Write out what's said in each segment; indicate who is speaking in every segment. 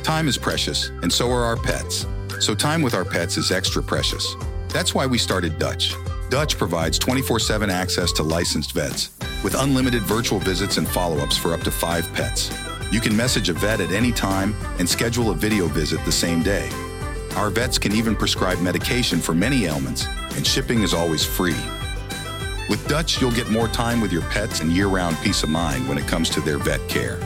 Speaker 1: Time is precious, and so are our pets. So time with our pets is extra precious. That's why we started Dutch. Dutch provides 24/7 access to licensed vets with unlimited virtual visits and follow-ups for up to 5 pets. You can message a vet at any time and schedule a video visit the same day. Our vets can even prescribe medication for many ailments, and shipping is always free. With Dutch, you'll get more time with your pets and year-round peace of mind when it comes to their vet care.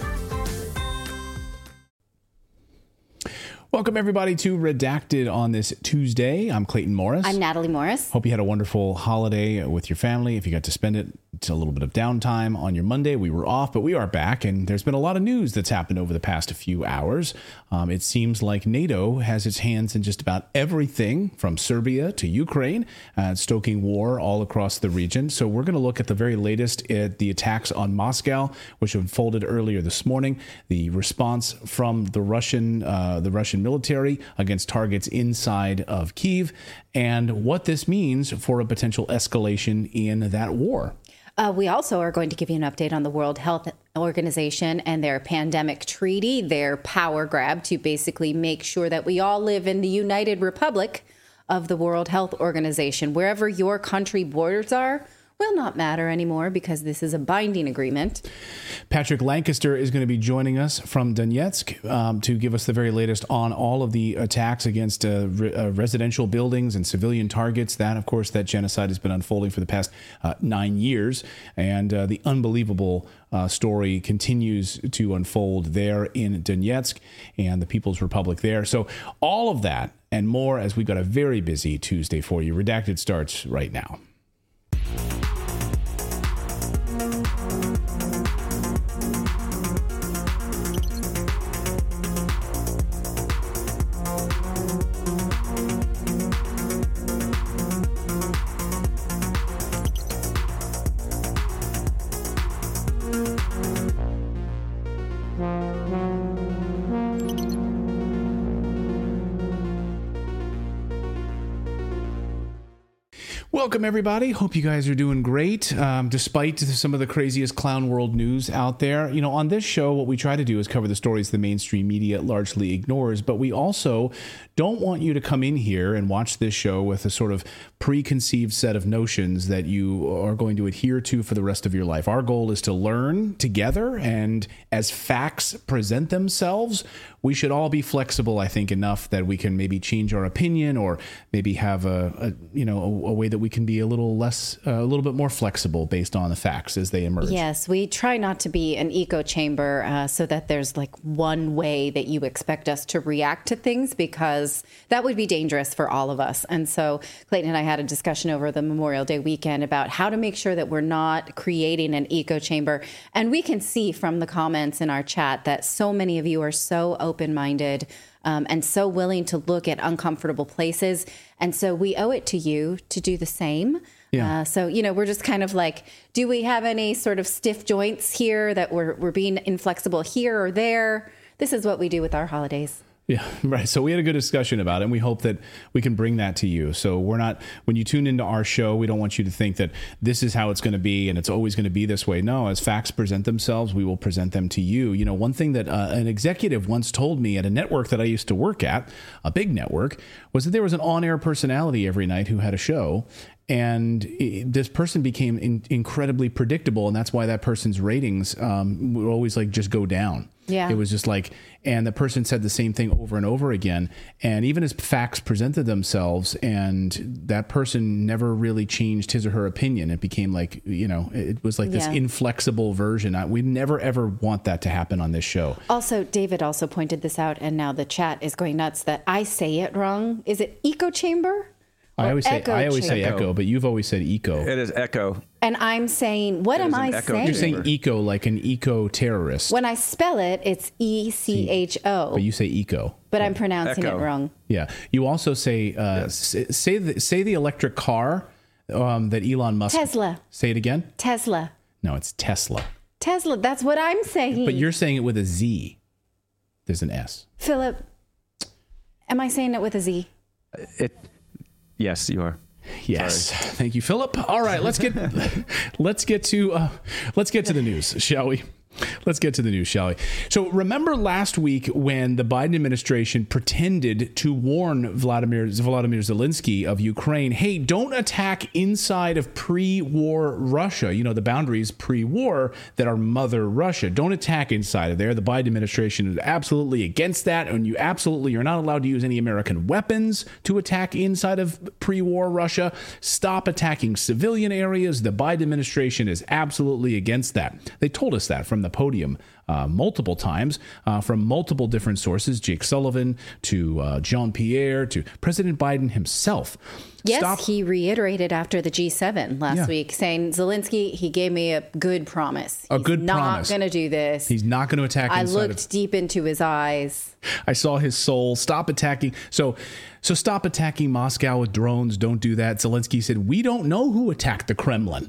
Speaker 2: Welcome, everybody, to Redacted on this Tuesday. I'm Clayton Morris.
Speaker 3: I'm Natalie Morris.
Speaker 2: Hope you had a wonderful holiday with your family. If you got to spend it, it's a little bit of downtime on your Monday. We were off, but we are back, and there's been a lot of news that's happened over the past few hours. It seems like NATO has its hands in just about everything from Serbia to Ukraine, stoking war all across the region. So we're going to look at the very latest at the attacks on Moscow, which unfolded earlier this morning, the response from the Russian military against targets inside of Kyiv, and what this means for a potential escalation in that war.
Speaker 3: We also are going to give you an update on the World Health Organization and their pandemic treaty, their power grab to basically make sure that we all live in the United Republic of the World Health Organization. Wherever your country borders are will not matter anymore because this is a binding agreement.
Speaker 2: Patrick Lancaster is going to be joining us from Donetsk to give us the very latest on all of the attacks against residential buildings and civilian targets. That, of course, that genocide has been unfolding for the past 9 years. And the unbelievable story continues to unfold there in Donetsk and the People's Republic there. So all of that and more as we've got a very busy Tuesday for you. Redacted starts right now. Welcome, everybody. Hope you guys are doing great, despite some of the craziest clown world news out there. You know, on this show, what we try to do is cover the stories the mainstream media largely ignores, but we also don't want you to come in here and watch this show with a sort of preconceived set of notions that you are going to adhere to for the rest of your life. Our goal is to learn together, and as facts present themselves, we should all be flexible, I think, enough that we can maybe change our opinion or maybe have a way that we can be a little bit more flexible based on the facts as they emerge.
Speaker 3: Yes, we try not to be an echo chamber so that there's like one way that you expect us to react to things, because that would be dangerous for all of us. And so Clayton and I had a discussion over the Memorial Day weekend about how to make sure that we're not creating an echo chamber. And we can see from the comments in our chat that so many of you are so open-minded and so willing to look at uncomfortable places. And so we owe it to you to do the same. Yeah. So, we're just kind of like, do we have any sort of stiff joints here that we're being inflexible here or there? This is what we do with our holidays.
Speaker 2: Yeah, right. So we had a good discussion about it, and we hope that we can bring that to you. So when you tune into our show, we don't want you to think that this is how it's going to be and it's always going to be this way. No, as facts present themselves, we will present them to you. You know, one thing that an executive once told me at a network that I used to work at, a big network, was that there was an on-air personality every night who had a show. And this person became incredibly predictable, and that's why that person's ratings would always just go down.
Speaker 3: Yeah.
Speaker 2: It was just and the person said the same thing over and over again. And even as facts presented themselves, and that person never really changed his or her opinion, it became it was this inflexible version. We never, ever want that to happen on this show.
Speaker 3: Also, David also pointed this out, and now the chat is going nuts that I say it wrong. Is it echo chamber?
Speaker 2: I always say echo, but you've always said eco.
Speaker 4: It is echo.
Speaker 3: And I'm saying, what am I saying?
Speaker 2: You're saying eco like an eco-terrorist.
Speaker 3: When I spell it, it's E-C-H-O.
Speaker 2: But you say eco.
Speaker 3: But I'm pronouncing it wrong.
Speaker 2: Yeah. You also say, say the electric car that Elon Musk...
Speaker 3: Tesla.
Speaker 2: Say it again?
Speaker 3: Tesla.
Speaker 2: No, it's Tesla.
Speaker 3: Tesla, that's what I'm saying.
Speaker 2: But you're saying it with a Z. There's an S.
Speaker 3: Philip, am I saying it with a Z?
Speaker 4: Yes, you are.
Speaker 2: Yes. Sorry. Thank you, Philip. All right, let's get to the news, shall we? Let's get to the news, shall we? So remember last week when the Biden administration pretended to warn Vladimir Zelensky of Ukraine, hey, don't attack inside of pre-war Russia, the boundaries pre-war that are mother Russia. Don't attack inside of there. The Biden administration is absolutely against that, and you're not allowed to use any American weapons to attack inside of pre-war Russia. Stop attacking civilian areas. The Biden administration is absolutely against that. They told us that from the podium multiple times from multiple different sources, Jake Sullivan to Jean-Pierre to President Biden himself.
Speaker 3: Yes, he reiterated after the G7 last week, saying, Zelensky, he gave me a good promise. He's not going to do this.
Speaker 2: He's not going to attack inside.
Speaker 3: I looked deep into his eyes.
Speaker 2: I saw his soul. Stop attacking. So stop attacking Moscow with drones. Don't do that. Zelensky said, we don't know who attacked the Kremlin.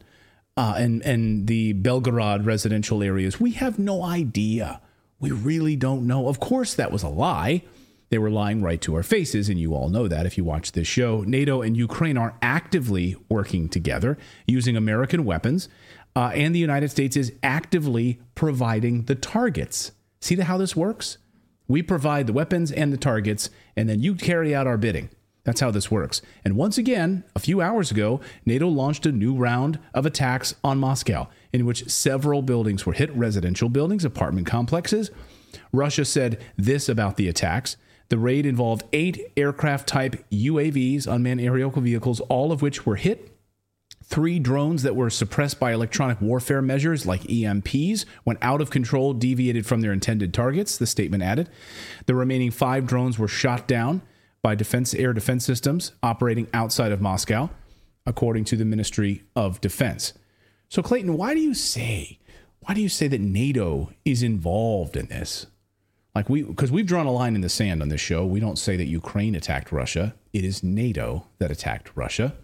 Speaker 2: And the Belgorod residential areas. We have no idea. We really don't know. Of course, that was a lie. They were lying right to our faces, and you all know that if you watch this show. NATO and Ukraine are actively working together using American weapons, and the United States is actively providing the targets. See how this works? We provide the weapons and the targets, and then you carry out our bidding. That's how this works. And once again, a few hours ago, NATO launched a new round of attacks on Moscow, in which several buildings were hit, residential buildings, apartment complexes. Russia said this about the attacks. The raid involved 8 aircraft-type UAVs, unmanned aerial vehicles, all of which were hit. 3 drones that were suppressed by electronic warfare measures like EMPs went out of control, deviated from their intended targets, the statement added. The remaining 5 drones were shot down by air defense systems operating outside of Moscow, according to the Ministry of Defense. So, Clayton, why do you say that NATO is involved in this? Because we've drawn a line in the sand on this show. We don't say that Ukraine attacked Russia. It is NATO that attacked Russia.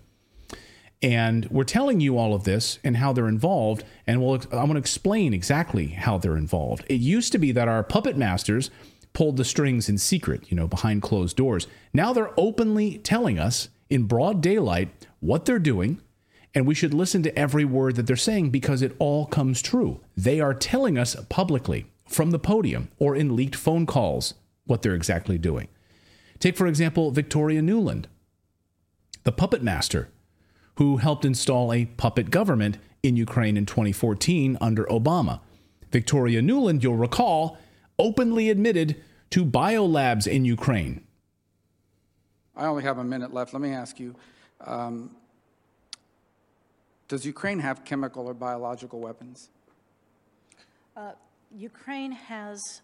Speaker 2: And we're telling you all of this and how they're involved. And I'm going to explain exactly how they're involved. It used to be that our puppet masters pulled the strings in secret, behind closed doors. Now they're openly telling us in broad daylight what they're doing, and we should listen to every word that they're saying because it all comes true. They are telling us publicly from the podium or in leaked phone calls what they're exactly doing. Take, for example, Victoria Nuland, the puppet master who helped install a puppet government in Ukraine in 2014 under Obama. Victoria Nuland, you'll recall, openly admitted to biolabs in Ukraine.
Speaker 5: I only have a minute left. Let me ask you, does Ukraine have chemical or biological weapons?
Speaker 6: Ukraine has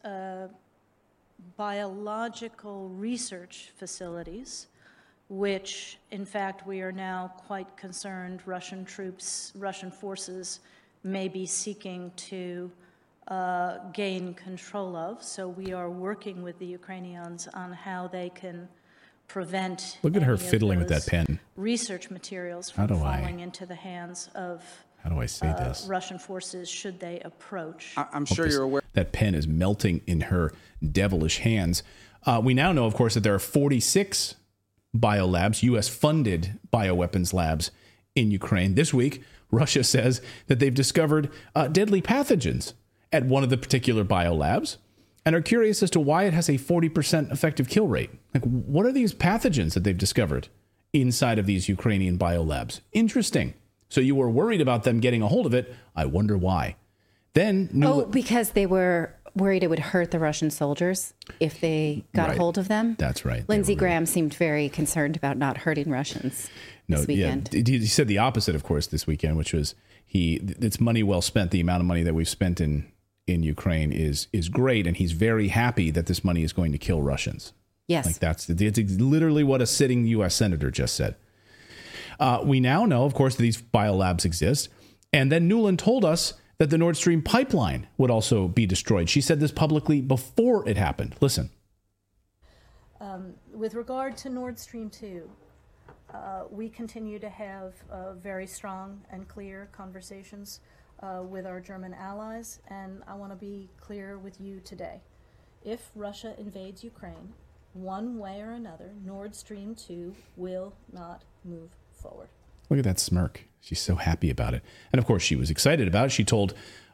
Speaker 6: biological research facilities, which, in fact, we are now quite concerned Russian forces may be seeking to gain control of. So we are working with the Ukrainians on how they can prevent.
Speaker 2: Look at her fiddling with that pen.
Speaker 6: Research materials from falling into the hands of
Speaker 2: how do I say this?
Speaker 6: Russian forces should they approach.
Speaker 5: I'm sure you're aware.
Speaker 2: That pen is melting in her devilish hands. We now know, of course, that there are 46 biolabs, U.S.-funded bioweapons labs in Ukraine. This week, Russia says that they've discovered deadly pathogens at one of the particular biolabs and are curious as to why it has a 40% effective kill rate. What are these pathogens that they've discovered inside of these Ukrainian biolabs? Interesting. So you were worried about them getting a hold of it. I wonder why. Then
Speaker 3: because they were worried it would hurt the Russian soldiers if they got a hold of them.
Speaker 2: That's right.
Speaker 3: Lindsey Graham seemed very concerned about not hurting Russians this weekend.
Speaker 2: Yeah, he said the opposite, of course, this weekend, which was it's money well spent. The amount of money that we've spent in Ukraine is great, and he's very happy that this money is going to kill Russians.
Speaker 3: Yes.
Speaker 2: It's literally what a sitting U.S. senator just said. We now know, of course, that these biolabs exist. And then Nuland told us that the Nord Stream pipeline would also be destroyed. She said this publicly before it happened. Listen.
Speaker 6: With regard to Nord Stream 2, we continue to have very strong and clear conversations with our German allies. And I want to be clear with you today. If Russia invades Ukraine, one way or another, Nord Stream 2 will not move forward.
Speaker 2: Look at that smirk. She's so happy about it. And of course, she was excited about it. She told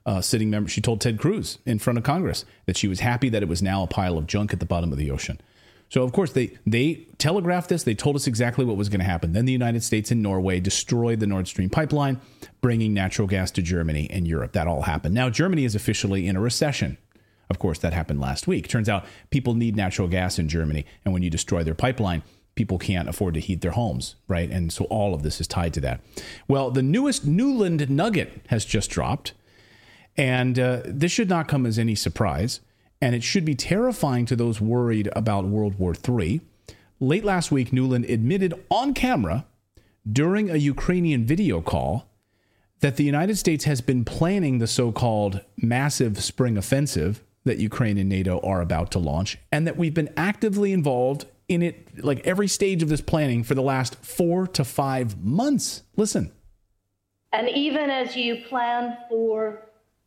Speaker 2: she told Ted Cruz in front of Congress that she was happy that it was now a pile of junk at the bottom of the ocean. So, of course, they telegraphed this. They told us exactly what was going to happen. Then the United States and Norway destroyed the Nord Stream pipeline, bringing natural gas to Germany and Europe. That all happened. Now, Germany is officially in a recession. Of course, that happened last week. Turns out people need natural gas in Germany. And when you destroy their pipeline, people can't afford to heat their homes, right? And so all of this is tied to that. Well, the newest Nuland nugget has just dropped. And this should not come as any surprise. And it should be terrifying to those worried about World War III. Late last week, Nuland admitted on camera during a Ukrainian video call that the United States has been planning the so-called massive spring offensive that Ukraine and NATO are about to launch, and that we've been actively involved in it, like every stage of this planning, for the last 4 to 5 months. Listen.
Speaker 6: And even as you plan for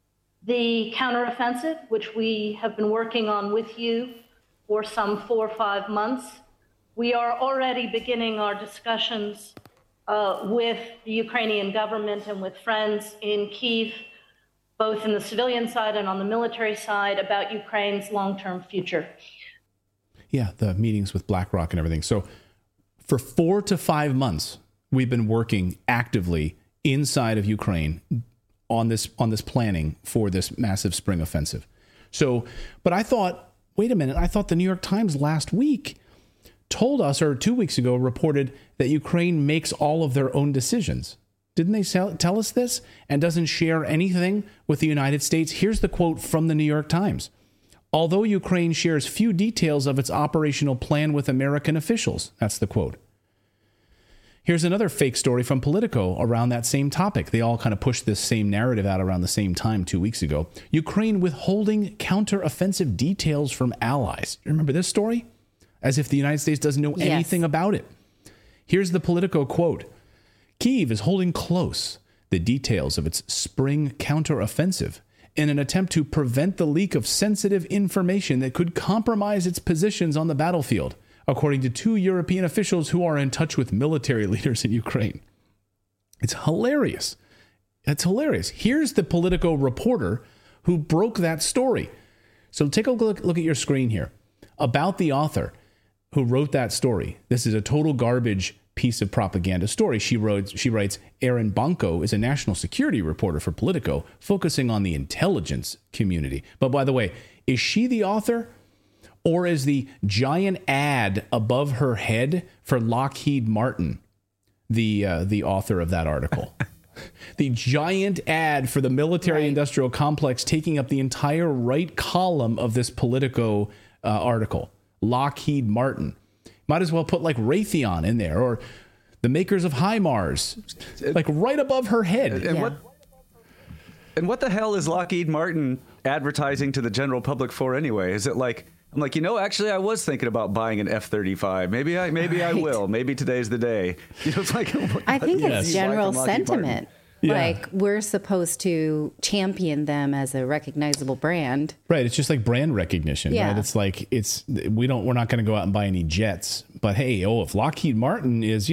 Speaker 6: the counteroffensive, which we have been working on with you for some 4 or 5 months, we are already beginning our discussions with the Ukrainian government and with friends in Kyiv, both in the civilian side and on the military side, about Ukraine's long-term future.
Speaker 2: Yeah, the meetings with BlackRock and everything. So for 4 to 5 months, we've been working actively inside of Ukraine on this planning for this massive spring offensive. So, but I thought, wait a minute, I thought the New York Times last week told us, or 2 weeks ago, reported that Ukraine makes all of their own decisions. Didn't they tell us this? And doesn't share anything with the United States? Here's the quote from the New York Times. Although Ukraine shares few details of its operational plan with American officials. That's the quote. Here's another fake story from Politico around that same topic. They all kind of pushed this same narrative out around the same time 2 weeks ago. Ukraine withholding counteroffensive details from allies. Remember this story? As if the United States doesn't know anything about it. Here's the Politico quote. Kyiv is holding close the details of its spring counteroffensive in an attempt to prevent the leak of sensitive information that could compromise its positions on the battlefield, according to 2 European officials who are in touch with military leaders in Ukraine. It's hilarious. It's hilarious. Here's the Politico reporter who broke that story. So take a look at your screen here. About the author who wrote that story. This is a total garbage piece of propaganda story. She writes, Erin Banco is a national security reporter for Politico, focusing on the intelligence community. But by the way, is she the author? Or is the giant ad above her head for Lockheed Martin the author of that article? The giant ad for the military-industrial complex taking up the entire right column of this Politico article. Lockheed Martin. Might as well put like Raytheon in there, or the makers of HIMARS, like right above her head.
Speaker 4: And what the hell is Lockheed Martin advertising to the general public for anyway? Is it like, I'm like, actually, I was thinking about buying an F-35. Maybe I will. Maybe today's the day. It's like,
Speaker 3: I think it's general sentiment. Yeah. Like, we're supposed to champion them as a recognizable brand.
Speaker 2: Right. It's just like brand recognition. Yeah. Right? It's like, we're not going to go out and buy any jets. But hey, if Lockheed Martin is,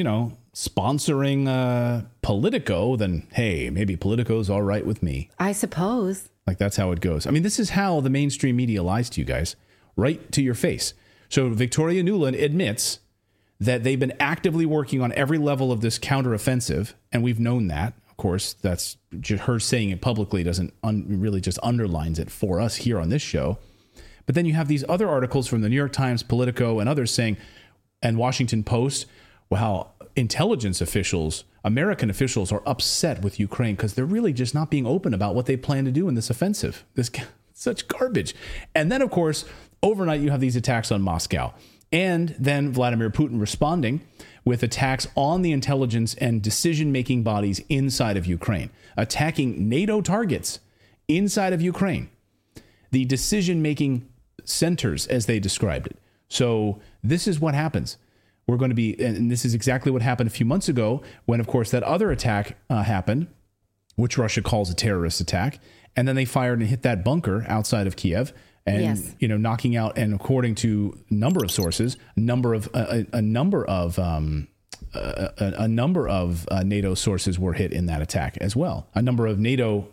Speaker 2: sponsoring Politico, then hey, maybe Politico's all right with me.
Speaker 3: I suppose.
Speaker 2: Like, that's how it goes. I mean, this is how the mainstream media lies to you guys, right to your face. So Victoria Nuland admits that they've been actively working on every level of this counteroffensive, and we've known that. Of course, that's just her saying it publicly doesn't really just underlines it for us here on this show. But then you have these other articles from the New York Times, Politico, and others saying, and Washington Post, well, intelligence officials, American officials, are upset with Ukraine because they're really just not being open about what they plan to do in this offensive. Such garbage. And then, of course, overnight you have these attacks on Moscow. And then Vladimir Putin responding with attacks on the intelligence and decision-making bodies inside of Ukraine, attacking NATO targets inside of Ukraine, the decision-making centers, as they described it. So this is what happens. We're going to be, and this is exactly what happened a few months ago when, of course, that other attack happened, which Russia calls a terrorist attack. And then they fired and hit that bunker outside of Kiev. And, knocking out, and according to a number of sources, a number of a number of NATO sources were hit in that attack as well. A number of NATO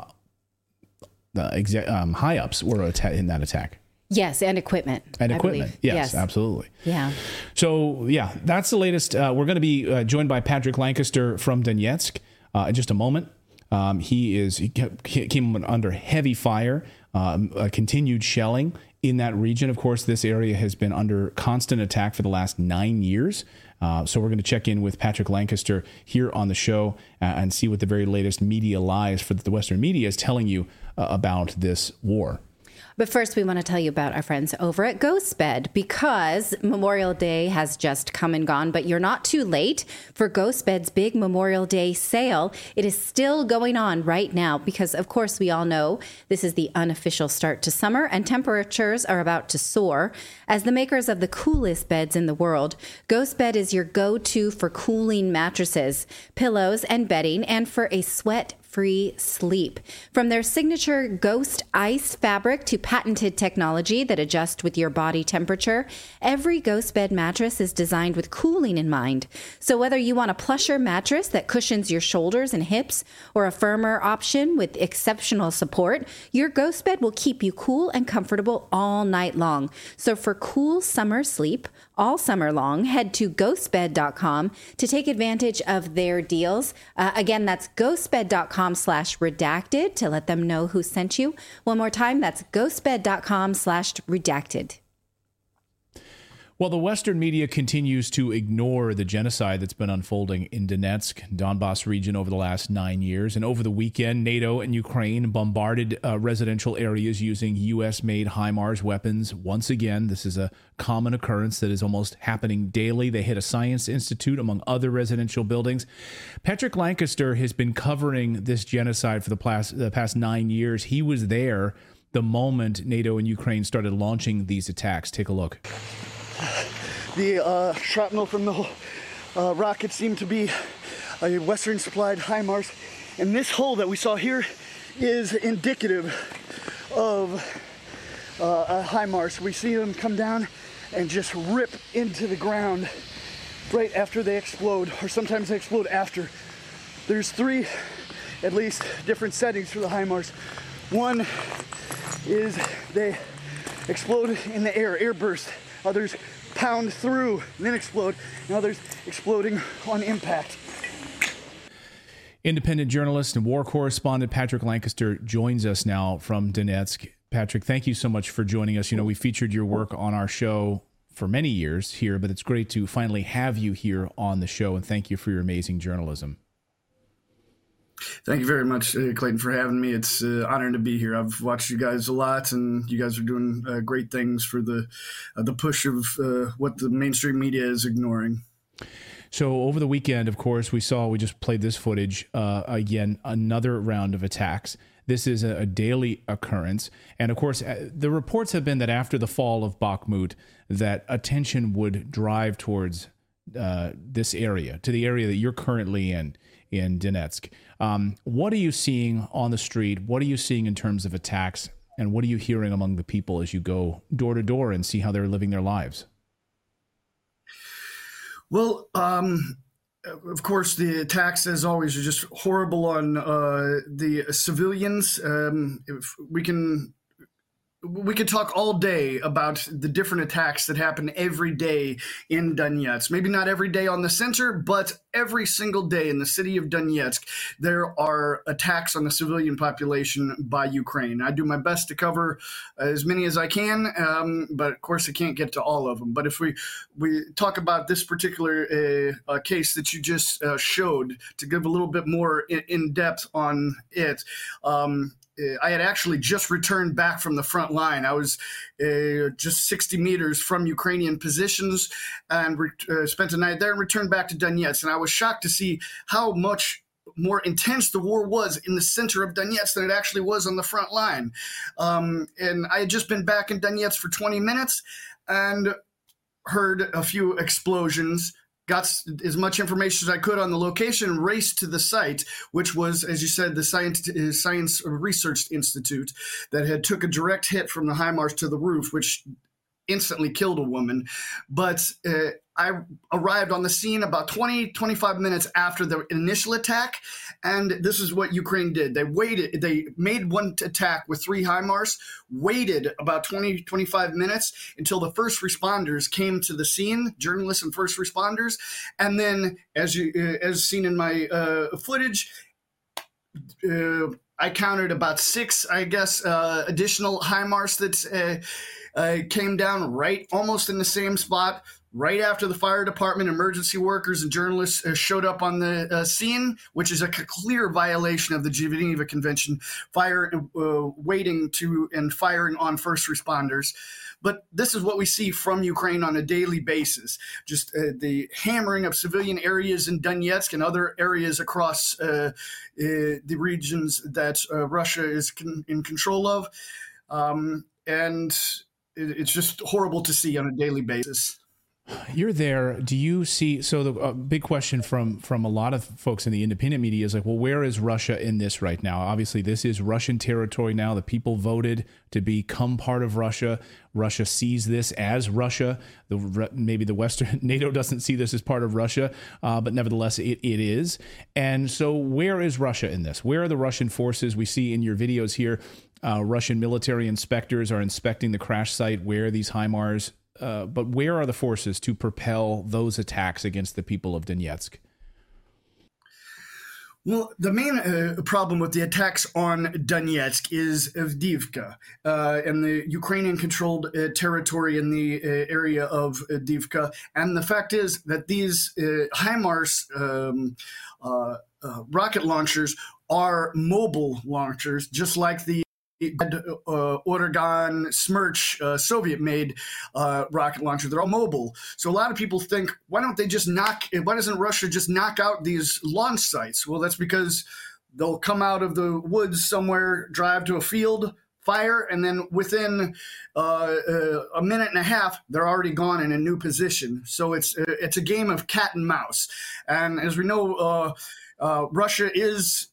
Speaker 2: high-ups were in that attack.
Speaker 3: Yes, and equipment.
Speaker 2: And equipment. Yes, absolutely.
Speaker 3: Yeah.
Speaker 2: So, yeah, that's the latest. We're going to be joined by Patrick Lancaster from Donetsk in just a moment. He came under heavy fire, continued shelling in that region. Of course, this area has been under constant attack for the last 9 years. So we're going to check in with Patrick Lancaster here on the show and see what the very latest media lies for the Western media is telling you about this war.
Speaker 3: But first, we want to tell you about our friends over at GhostBed, because Memorial Day has just come and gone, but you're not too late for GhostBed's big Memorial Day sale. It is still going on right now because, of course, we all know this is the unofficial start to summer and temperatures are about to soar. As the makers of the coolest beds in the world, GhostBed is your go-to for cooling mattresses, pillows, and bedding, and for a sweat-free sleep. From their signature Ghost Ice fabric to patented technology that adjusts with your body temperature, every GhostBed mattress is designed with cooling in mind. So whether you want a plusher mattress that cushions your shoulders and hips or a firmer option with exceptional support, your GhostBed will keep you cool and comfortable all night long. So for cool summer sleep all summer long, head to ghostbed.com to take advantage of their deals. Again, that's ghostbed.com/redacted to let them know who sent you. One more time, that's ghostbed.com/redacted.
Speaker 2: Well, the Western media continues to ignore the genocide that's been unfolding in Donetsk, Donbass region over the last 9 years. And over the weekend, NATO and Ukraine bombarded residential areas using U.S.-made HIMARS weapons. Once again, this is a common occurrence that is almost happening daily. They hit a science institute, among other residential buildings. Patrick Lancaster has been covering this genocide for the past 9 years. He was there the moment NATO and Ukraine started launching these attacks. Take a look.
Speaker 7: The shrapnel from the rocket seemed to be a Western-supplied HIMARS, and this hole that we saw here is indicative of a HIMARS. We see them come down and just rip into the ground right after they explode, or sometimes they explode after. There's 3, at least, different settings for the HIMARS. One is they explode in the air burst. Others pound through and then explode, and others exploding on impact.
Speaker 2: Independent journalist and war correspondent Patrick Lancaster joins us now from Donetsk. Patrick, thank you so much for joining us. You know, we featured your work on our show for many years here, but it's great to finally have you here on the show, and thank you for your amazing journalism.
Speaker 8: Thank you very much, Clayton, for having me. It's an honor to be here. I've watched you guys a lot, and you guys are doing great things for the push of what the mainstream media is ignoring.
Speaker 2: So over the weekend, of course, we just played this footage, again, another round of attacks. This is a daily occurrence. And of course, the reports have been that after the fall of Bakhmut, that attention would drive towards this area, to the area that you're currently in Donetsk. What are you seeing on the street? What are you seeing in terms of attacks? And what are you hearing among the people as you go door to door and see how they're living their lives?
Speaker 8: Well, of course, the attacks, as always, are just horrible on the civilians. If we could talk all day about the different attacks that happen every day in Donetsk. Maybe not every day on the center, but every single day in the city of Donetsk, there are attacks on the civilian population by Ukraine. I do my best to cover as many as I can, but of course I can't get to all of them. But if we talk about this particular case that you just showed, to give a little bit more in depth on it, I had actually just returned back from the front line. I was just 60 meters from Ukrainian positions and spent a night there and returned back to Donetsk. And I was shocked to see how much more intense the war was in the center of Donetsk than it actually was on the front line. And I had just been back in Donetsk for 20 minutes and heard a few explosions, got as much information as I could on the location, raced to the site, which was, as you said, the Science Research Institute that had took a direct hit from the HIMARS to the roof, which instantly killed a woman. But I arrived on the scene about 25 minutes after the initial attack, and this is what Ukraine did. They made one attack with 3 HIMARS, waited about 25 minutes until the first responders came to the scene, journalists and first responders, and then, as seen in my footage, I counted about 6, I guess, additional HIMARS that came down right almost in the same spot. Right after the fire department, emergency workers, and journalists showed up on the scene, which is a clear violation of the Geneva Convention, waiting to and firing on first responders. But this is what we see from Ukraine on a daily basis, just the hammering of civilian areas in Donetsk and other areas across the regions that Russia is in control of. And it's just horrible to see on a daily basis.
Speaker 2: You're there. Do you see? So the big question from a lot of folks in the independent media is like, well, where is Russia in this right now? Obviously, this is Russian territory now. The people voted to become part of Russia. Russia sees this as Russia. Maybe the Western NATO doesn't see this as part of Russia, but nevertheless, it is. And so where is Russia in this? Where are the Russian forces? We see in your videos here, Russian military inspectors are inspecting the crash site where these HIMARS. But where are the forces to propel those attacks against the people of Donetsk?
Speaker 8: Well, the main problem with the attacks on Donetsk is Avdiivka and the Ukrainian-controlled territory in the area of Avdiivka. And the fact is that these HIMARS rocket launchers are mobile launchers, just like the Oregon Smerch Soviet-made rocket launcher. They're all mobile. So a lot of people think, why doesn't Russia just knock out these launch sites? Well, that's because they'll come out of the woods somewhere, drive to a field, fire, and then within a minute and a half, they're already gone in a new position. So it's a game of cat and mouse. And as we know, Russia is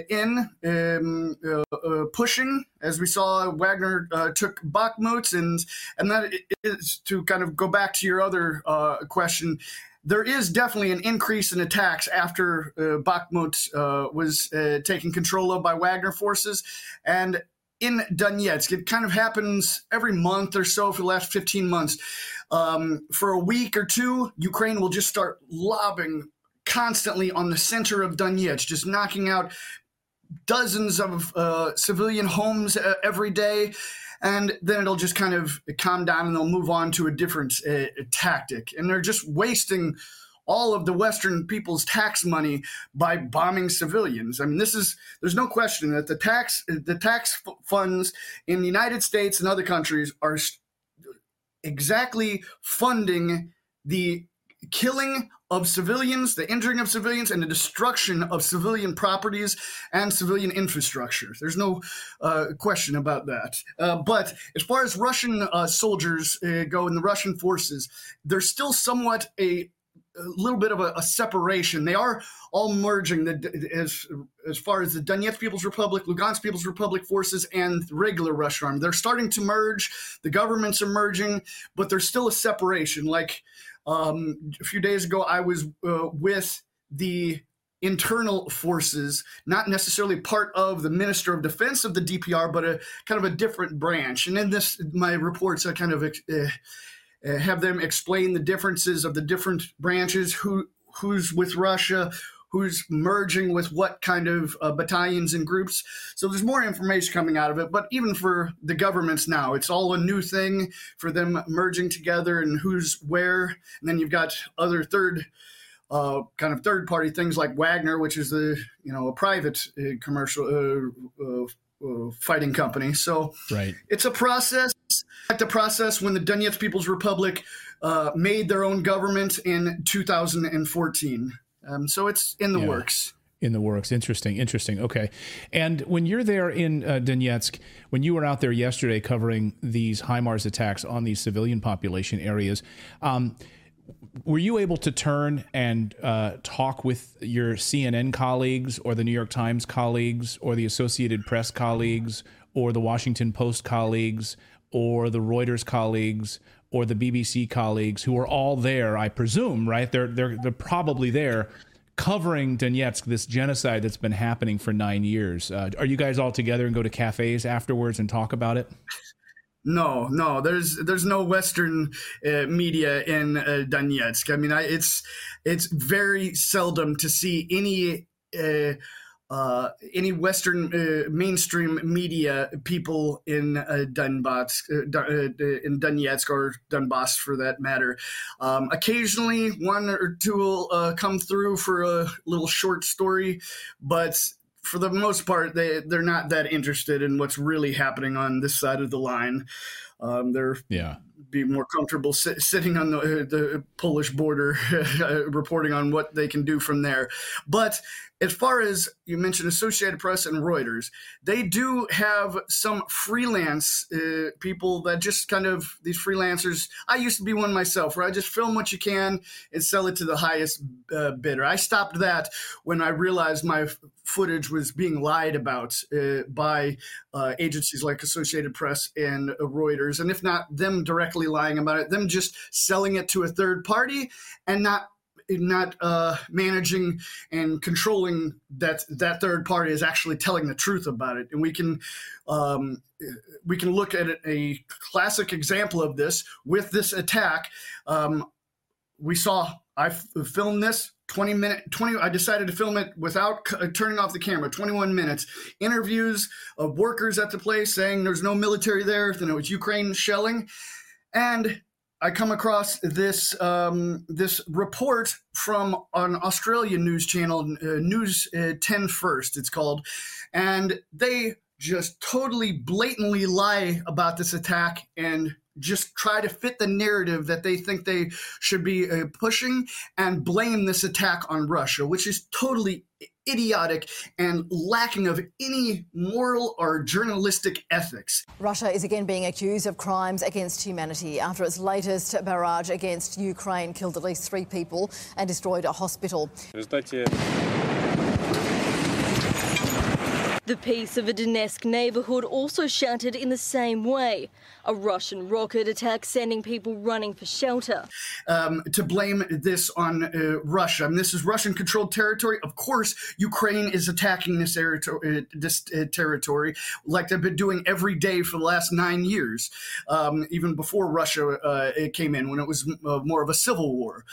Speaker 8: pushing, as we saw. Wagner took Bakhmut, and that is to kind of go back to your other question. There is definitely an increase in attacks after Bakhmut was taken control of by Wagner forces, and in Donetsk, it kind of happens every month or so for the last 15 months. For a week or two, Ukraine will just start lobbing constantly on the center of Donetsk, just knocking out dozens of civilian homes every day. And then it'll just kind of calm down and they'll move on to a different tactic. And they're just wasting all of the Western people's tax money by bombing civilians. I mean, there's no question that the tax funds in the United States and other countries are exactly funding the killing of civilians, the injuring of civilians, and the destruction of civilian properties and civilian infrastructure. There's no question about that. But as far as Russian soldiers go and the Russian forces, there's still somewhat a little bit of a separation. They are all merging as far as the Donetsk People's Republic, Lugansk People's Republic forces, and the regular Russian army. They're starting to merge. The governments are merging, but there's still a separation. Like a few days ago, I was with the internal forces, not necessarily part of the Minister of Defense of the DPR, but a kind of a different branch. And in my reports, I kind of have them explain the differences of the different branches, who's with Russia, who's merging with what kind of battalions and groups. So there's more information coming out of it. But even for the governments now, it's all a new thing for them merging together and who's where. And then you've got other third-party things like Wagner, which is a private commercial fighting company. So right. It's a process. Like the process when the Donetsk People's Republic made their own government in 2014. So it's in the works.
Speaker 2: In the works. Interesting. Okay. And when you're there in Donetsk, when you were out there yesterday covering these HIMARS attacks on these civilian population areas, were you able to turn and talk with your CNN colleagues or the New York Times colleagues or the Associated Press colleagues or the Washington Post colleagues or the Reuters colleagues or the BBC colleagues who are all there, I presume, right? They're probably there covering Donetsk, this genocide that's been happening for 9 years. Are you guys all together and go to cafes afterwards and talk about it?
Speaker 8: No, there's no Western media in Donetsk. I mean, it's very seldom to see any Western mainstream media people in Donbass, in Donetsk or Donbass for that matter. Occasionally, one or two will come through for a little short story, but for the most part, they're not that interested in what's really happening on this side of the line. They're be more comfortable sitting on the Polish border, reporting on what they can do from there. But as far as you mentioned, Associated Press and Reuters, they do have some freelance people that just kind of, these freelancers, I used to be one myself, where I just film what you can and sell it to the highest bidder. I stopped that when I realized my footage was being lied about by agencies like Associated Press and Reuters, and if not them directly lying about it, them just selling it to a third party and not managing and controlling that third party is actually telling the truth about it. And we can look at a classic example of this with this attack. I filmed this 20. I decided to film it without turning off the camera, 21 minutes. Interviews of workers at the place saying there's no military there, then it was Ukraine shelling. And I come across this report from an Australian news channel, News 10 First, it's called, and they just totally blatantly lie about this attack and just try to fit the narrative that they think they should be pushing and blame this attack on Russia, which is totally idiotic and lacking of any moral or journalistic ethics.
Speaker 9: Russia is again being accused of crimes against humanity after its latest barrage against Ukraine killed at least 3 people and destroyed a hospital.
Speaker 10: The peace of a Donetsk neighbourhood also shattered in the same way. A Russian rocket attack sending people running for shelter.
Speaker 8: To blame this on Russia. I mean, this is Russian-controlled territory. Of course, Ukraine is attacking this territory like they've been doing every day for the last 9 years, even before Russia came in, when it was more of a civil war.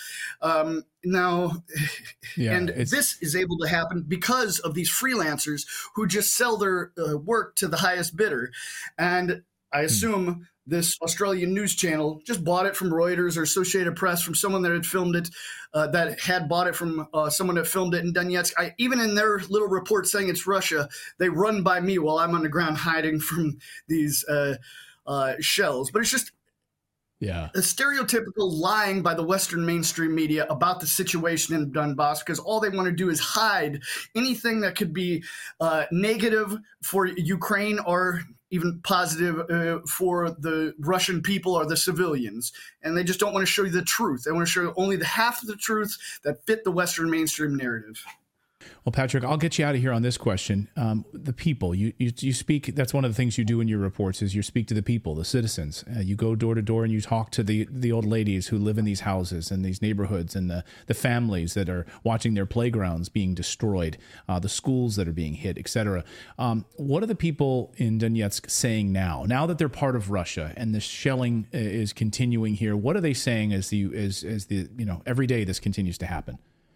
Speaker 8: This is able to happen because of these freelancers who just sell their work to the highest bidder. And I assume this Australian news channel just bought it from Reuters or Associated Press from someone that had filmed it, that had bought it from someone that filmed it in Donetsk. Even in their little report saying it's Russia, they run by me while I'm on the ground hiding from these shells. But it's just a stereotypical lying by the Western mainstream media about the situation in Donbass, because all they want to do is hide anything that could be negative for Ukraine or even positive for the Russian people or the civilians. And they just don't want to show you the truth. They want to show you only the half of the truth that fit the Western mainstream narrative.
Speaker 2: Well, Patrick, I'll get you out of here on this question. The people, you speak, that's one of the things you do in your reports is you speak to the people, the citizens. You go door to door and you talk to the old ladies who live in these houses and these neighborhoods, and the families that are watching their playgrounds being destroyed, the schools that are being hit, etc. What are the people in Donetsk saying now that they're part of Russia and the shelling is continuing here? What are they saying as every day this continues to happen?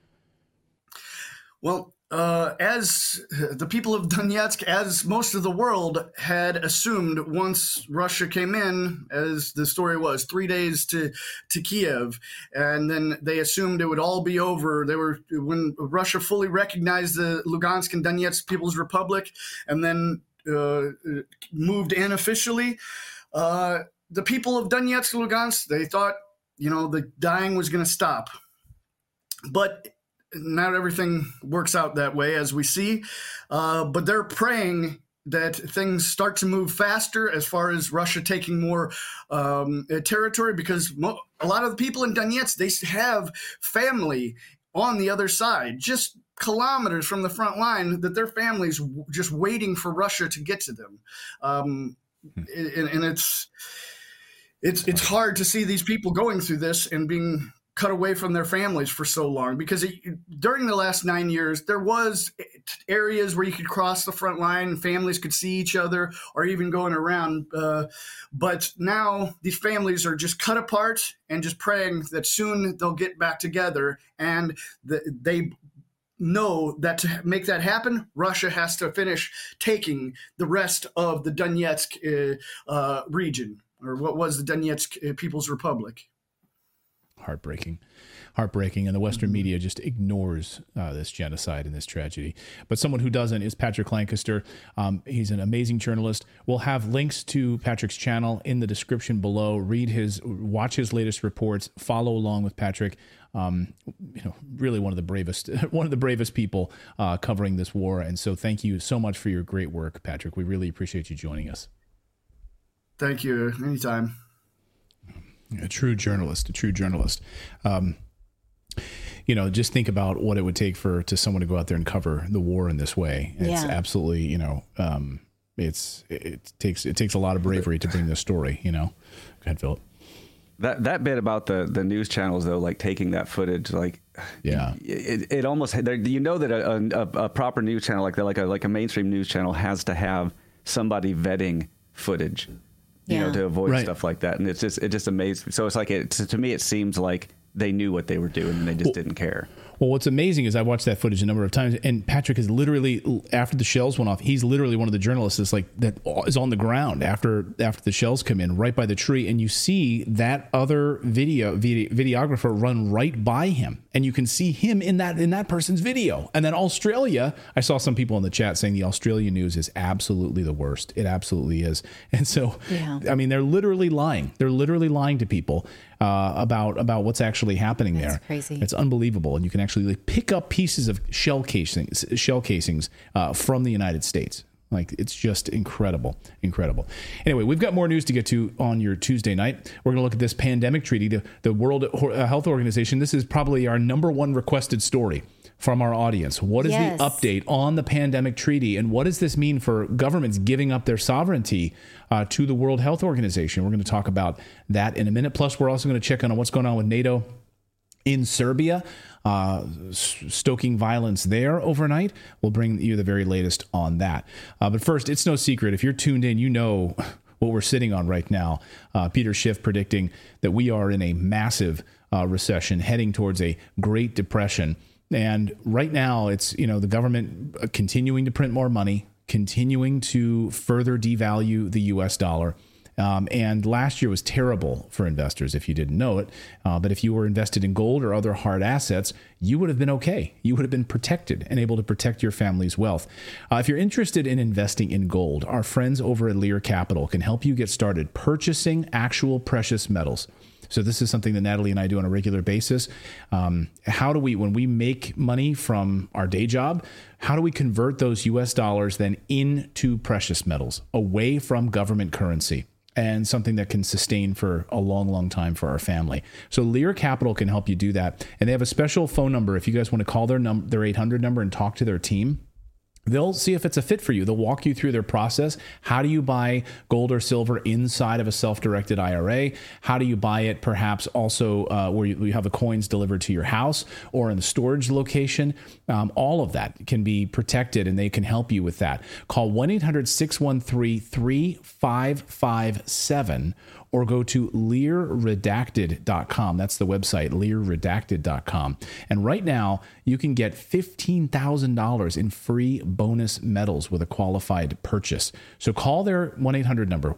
Speaker 8: Well, as the people of Donetsk, as most of the world had assumed once Russia came in, as the story was, 3 days to Kiev, and then they assumed it would all be over. When Russia fully recognized the Lugansk and Donetsk People's Republic, and then moved in officially, the people of Donetsk and Lugansk, they thought, the dying was going to stop. But not everything works out that way, as we see, but they're praying that things start to move faster as far as Russia taking more territory, because a lot of the people in Donetsk, they have family on the other side, just kilometers from the front line, that their families just waiting for Russia to get to them. And it's hard to see these people going through this and being cut away from their families for so long, because during the last 9 years, there was areas where you could cross the front line and families could see each other or even going around. But now these families are just cut apart and just praying that soon they'll get back together. And they know that to make that happen, Russia has to finish taking the rest of the Donetsk region, or what was the Donetsk People's Republic.
Speaker 2: Heartbreaking. And the Western media just ignores this genocide and this tragedy. But someone who doesn't is Patrick Lancaster. He's an amazing journalist. We'll have links to Patrick's channel in the description below. Watch his latest reports. Follow along with Patrick. Really one of the bravest people covering this war. And so thank you so much for your great work, Patrick. We really appreciate you joining us.
Speaker 8: Thank you. Anytime.
Speaker 2: A true journalist. Just think about what it would take to someone to go out there and cover the war in this way. It's absolutely, it takes a lot of bravery to bring this story. Go ahead, Philip.
Speaker 4: That bit about the news channels, though, like taking that footage, like, yeah, it almost, that a proper news channel like that, like a mainstream news channel, has to have somebody vetting footage. To avoid stuff like that. And it just amazes me. So it's like, to me, it seems like they knew what they were doing and they just didn't care.
Speaker 2: Well, what's amazing is I watched that footage a number of times, and Patrick is literally, after the shells went off, he's literally one of the journalists that is on the ground after the shells come in, right by the tree, and you see that other videographer run right by him, and you can see him in that person's video. And then Australia, I saw some people in the chat saying the Australian news is absolutely the worst. It absolutely is. And so, I mean, they're literally lying. They're literally lying to people about what's actually happening there.
Speaker 3: That's crazy.
Speaker 2: It's unbelievable. And you can actually pick up pieces of shell casings from the United States. Like, it's just incredible. Anyway, we've got more news to get to on your Tuesday night. We're going to look at this pandemic treaty, the World Health Organization. This is probably our number one requested story from our audience. What is the update on the pandemic treaty, and what does this mean for governments giving up their sovereignty to the World Health Organization? We're going to talk about that in a minute. Plus, we're also going to check on what's going on with NATO in Serbia, stoking violence there overnight. We'll bring you the very latest on that. But first, it's no secret. If you're tuned in, you know what we're sitting on right now. Peter Schiff predicting that we are in a massive recession, heading towards a Great Depression. And right now, it's, the government continuing to print more money, continuing to further devalue the U.S. dollar. And last year was terrible for investors, if you didn't know it. But if you were invested in gold or other hard assets, you would have been okay. You would have been protected and able to protect your family's wealth. If you're interested in investing in gold, our friends over at Lear Capital can help you get started purchasing actual precious metals. So this is something that Natalie and I do on a regular basis. How do we, when we make money from our day job, how do we convert those U.S. dollars then into precious metals, away from government currency, and something that can sustain for a long, long time for our family? So Lear Capital can help you do that. And they have a special phone number. If you guys want to call their 800 number and talk to their team, they'll see if it's a fit for you. They'll walk you through their process. How do you buy gold or silver inside of a self-directed IRA? How do you buy it perhaps also where you have the coins delivered to your house or in the storage location? All of that can be protected, and they can help you with that. Call 1-800-613-3557 or go to LearRedacted.com. That's the website, LearRedacted.com. And right now, you can get $15,000 in free bonus metals with a qualified purchase. So call their 1-800 number,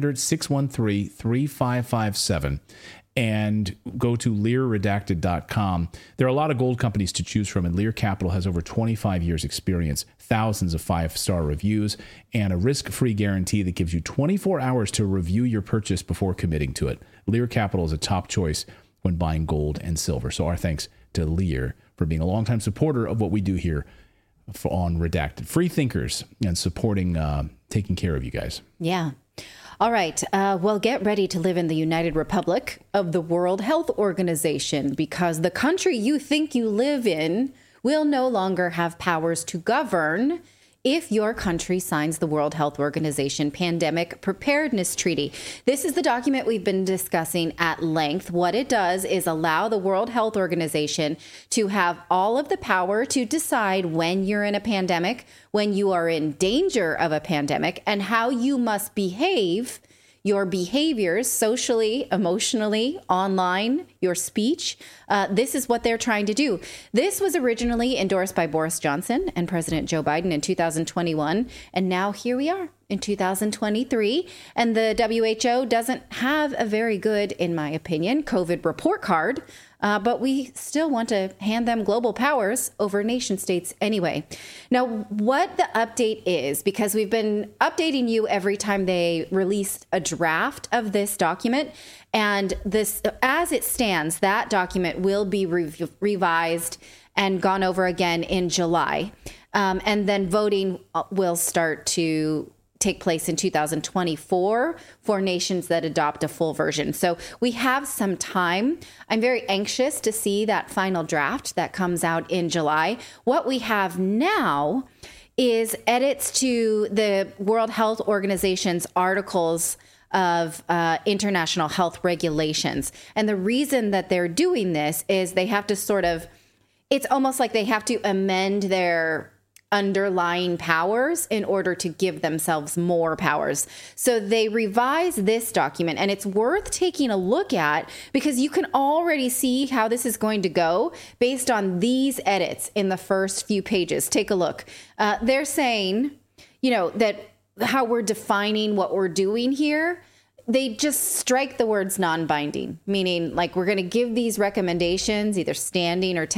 Speaker 2: 1-800-613-3557. And go to LearRedacted.com. There are a lot of gold companies to choose from, and Lear Capital has over 25 years experience, thousands of 5-star reviews, and a risk-free guarantee that gives you 24 hours to review your purchase before committing to it. Lear Capital is a top choice when buying gold and silver. So our thanks to Lear for being a longtime supporter of what we do here on Redacted. Free thinkers and supporting, taking care of you guys.
Speaker 3: Yeah. All right. Well, get ready to live in the United Republic of the World Health Organization, because the country you think you live in will no longer have powers to govern if your country signs the World Health Organization Pandemic Preparedness Treaty. This is the document we've been discussing at length. What it does is allow the World Health Organization to have all of the power to decide when you're in a pandemic, when you are in danger of a pandemic, and how you must behave, your behaviors socially, emotionally, online, your speech. This is what they're trying to do. This was originally endorsed by Boris Johnson and President Joe Biden in 2021. And now here we are in 2023. And the WHO doesn't have a very good, in my opinion, COVID report card. But we still want to hand them global powers over nation states anyway. Now, what the update is, because we've been updating you every time they release a draft of this document, and this, as it stands, that document will be revised and gone over again in July. And then voting will start to take place in 2024 for nations that adopt a full version. So we have some time. I'm very anxious to see that final draft that comes out in July. What we have now is edits to the World Health Organization's articles of international health regulations. And the reason that they're doing this is they have to it's almost like they have to amend their underlying powers in order to give themselves more powers. So they revise this document, and it's worth taking a look at because you can already see how this is going to go based on these edits in the first few pages. Take a look. They're saying, that how we're defining what we're doing here, they just strike the words non-binding, meaning like we're going to give these recommendations, either standing or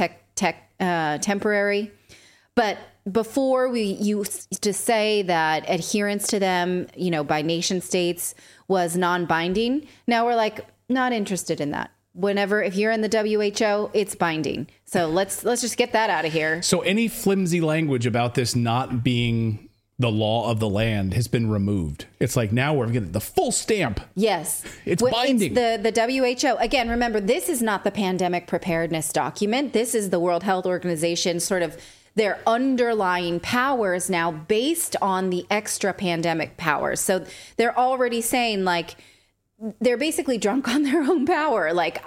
Speaker 3: temporary. But before we used to say that adherence to them, by nation states was non-binding. Now we're like, not interested in that. If you're in the WHO, it's binding. So let's just get that out of here.
Speaker 2: So any flimsy language about this not being the law of the land has been removed. It's like now we're getting the full stamp.
Speaker 3: Yes.
Speaker 2: It's binding.
Speaker 3: It's the WHO. Again, remember, this is not the pandemic preparedness document. This is the World Health Organization sort of their underlying powers now based on the extra pandemic powers. So they're already saying like, they're basically drunk on their own power. Like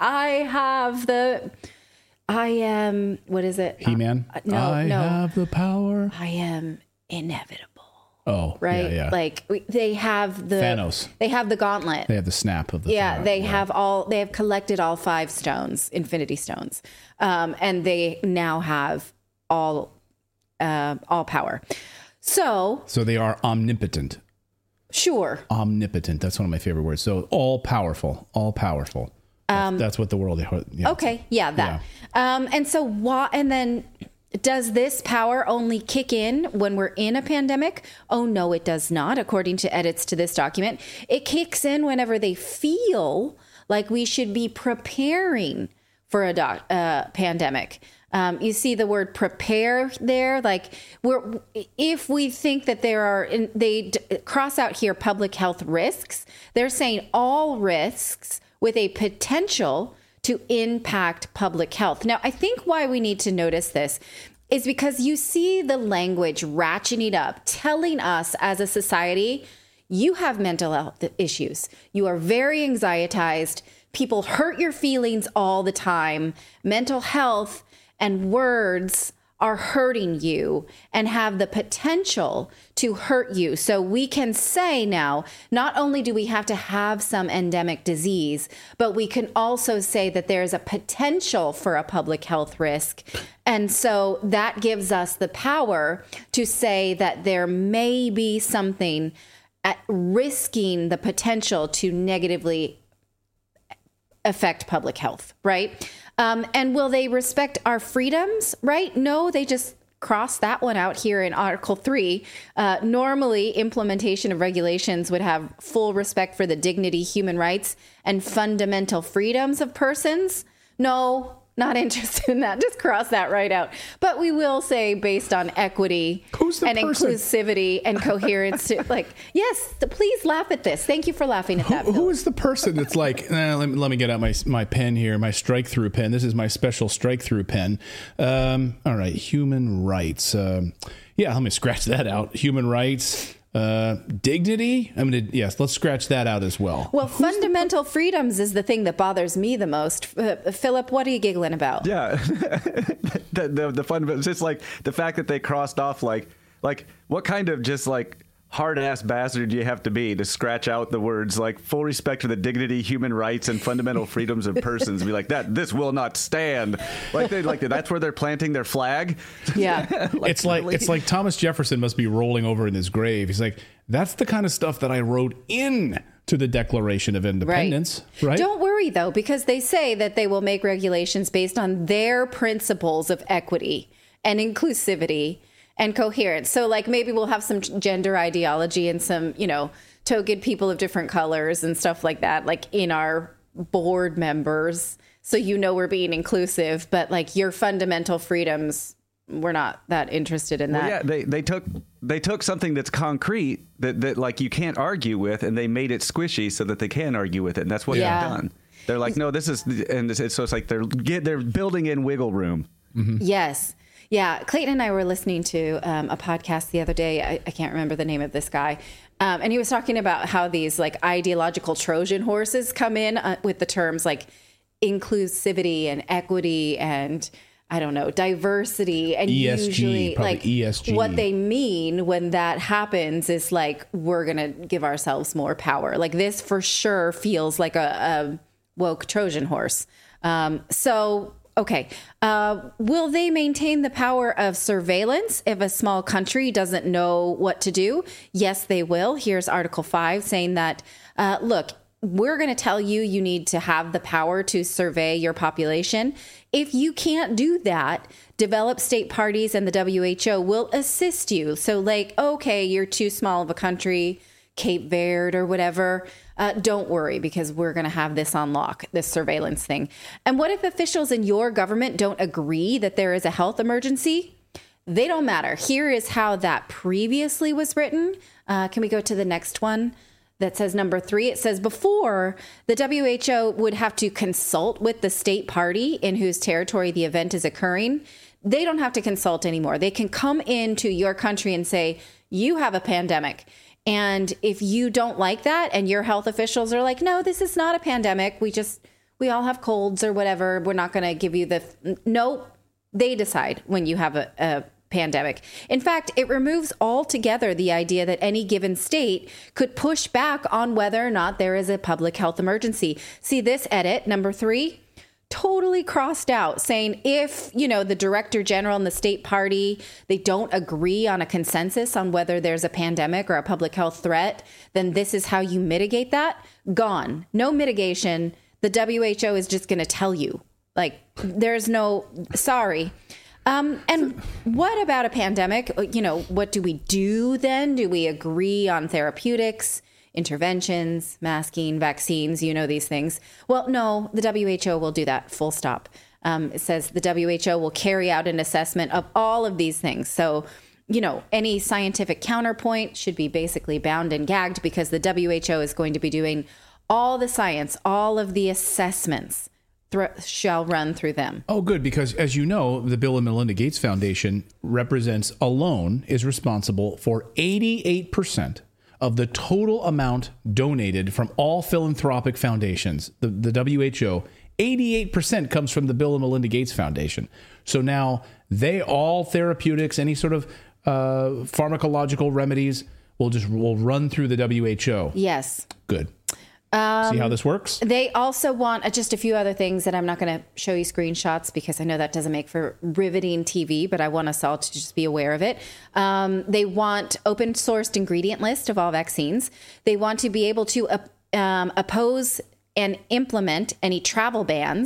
Speaker 3: what is it?
Speaker 2: He-Man? I have the power.
Speaker 3: I am inevitable.
Speaker 2: Oh,
Speaker 3: right.
Speaker 2: Yeah.
Speaker 3: Like they have the
Speaker 2: Thanos.
Speaker 3: They have the gauntlet.
Speaker 2: They have the snap of the.
Speaker 3: Yeah. They have collected all 5 stones, Infinity Stones. And they now have all power. So
Speaker 2: they are omnipotent.
Speaker 3: Sure.
Speaker 2: Omnipotent. That's one of my favorite words. So all powerful. That's what the world. Yeah,
Speaker 3: okay. Yeah. That. Yeah. And so why? And then does this power only kick in when we're in a pandemic? Oh no, it does not. According to edits to this document, it kicks in whenever they feel like we should be preparing for a pandemic. You see the word prepare there, like if we think that they cross out here public health risks, they're saying all risks with a potential to impact public health. Now, I think why we need to notice this is because you see the language ratcheting up, telling us as a society, you have mental health issues. You are very anxietized. People hurt your feelings all the time. Mental health and words are hurting you and have the potential to hurt you. So we can say now, not only do we have to have some endemic disease, but we can also say that there's a potential for a public health risk. And so that gives us the power to say that there may be something at risking the potential to negatively affect public health, right? And will they respect our freedoms, right? No, they just cross that one out here in Article 3. Normally, implementation of regulations would have full respect for the dignity, human rights, and fundamental freedoms of persons. No, Not interested in that. Just cross that right out. But we will say based on equity and inclusivity and coherence. Yes, please laugh at this. Thank you for laughing at that.
Speaker 2: Who is the person that's like, let me get out my pen here, my strike through pen. This is my special strike through pen. All right, human rights. Let me scratch that out. Human rights. Dignity. Yes, let's scratch that out as well.
Speaker 3: Well, fundamental freedoms is the thing that bothers me the most. Philip, what are you giggling about?
Speaker 4: Yeah, the fundamental. It's just like the fact that they crossed off like what kind of just like hard ass bastard do you have to be to scratch out the words like full respect for the dignity, human rights, and fundamental freedoms of persons and be like this will not stand. That's where they're planting their flag.
Speaker 3: Yeah.
Speaker 2: It's like Thomas Jefferson must be rolling over in his grave. He's like, that's the kind of stuff that I wrote in to the Declaration of Independence, right?
Speaker 3: Don't worry though, because they say that they will make regulations based on their principles of equity and inclusivity and coherence. So maybe we'll have some gender ideology and some, token people of different colors and stuff like that, in our board members. So, we're being inclusive, but your fundamental freedoms, we're not that interested in that.
Speaker 4: Well, yeah, they took something that's concrete that you can't argue with, and they made it squishy so that they can argue with it. And that's what they've done. They're like, no, this is, and so it's like they're building in wiggle room.
Speaker 2: Mm-hmm.
Speaker 3: Yes. Yeah, Clayton and I were listening to a podcast the other day. I can't remember the name of this guy. And he was talking about how these ideological Trojan horses come in with the terms like inclusivity and equity and, I don't know, diversity. And
Speaker 2: ESG,
Speaker 3: usually
Speaker 2: ESG.
Speaker 3: What they mean when that happens is we're going to give ourselves more power. This for sure feels like a woke Trojan horse. Okay. Will they maintain the power of surveillance if a small country doesn't know what to do? Yes, they will. Here's Article 5 saying that, look, we're going to tell you need to have the power to survey your population. If you can't do that, developed state parties and the WHO will assist you. So okay, you're too small of a country, Cape Verde or whatever. Don't worry, because we're going to have this on lock, this surveillance thing. And what if officials in your government don't agree that there is a health emergency? They don't matter. Here is how that previously was written. Can we go to the next one that says number 3? It says before, the WHO would have to consult with the state party in whose territory the event is occurring. They don't have to consult anymore. They can come into your country and say, you have a pandemic. And if you don't like that and your health officials are like, no, this is not a pandemic. We all have colds or whatever. We're not going to give you no, they decide when you have a pandemic. In fact, it removes altogether the idea that any given state could push back on whether or not there is a public health emergency. See this edit, number 3? Totally crossed out, saying if, the director general and the state party, they don't agree on a consensus on whether there's a pandemic or a public health threat, then this is how you mitigate that. Gone. No mitigation. The WHO is just going to tell you. There's no, sorry. And what about a pandemic? What do we do then? Do we agree on therapeutics, interventions, masking, vaccines, these things? Well, no, the WHO will do that, full stop. It says the WHO will carry out an assessment of all of these things. So, any scientific counterpoint should be basically bound and gagged because the WHO is going to be doing all the science, all of the assessments shall run through them.
Speaker 2: Oh, good, because as you know, the Bill and Melinda Gates Foundation is responsible for 88% of the total amount donated from all philanthropic foundations. The WHO, 88% comes from the Bill and Melinda Gates Foundation. So now all therapeutics, any sort of pharmacological remedies will run through the WHO.
Speaker 3: Yes.
Speaker 2: Good. See how this works?
Speaker 3: They also want just a few other things that I'm not going to show you screenshots because I know that doesn't make for riveting TV, but I want us all to just be aware of it. They want open sourced ingredient list of all vaccines. They want to be able to oppose and implement any travel bans.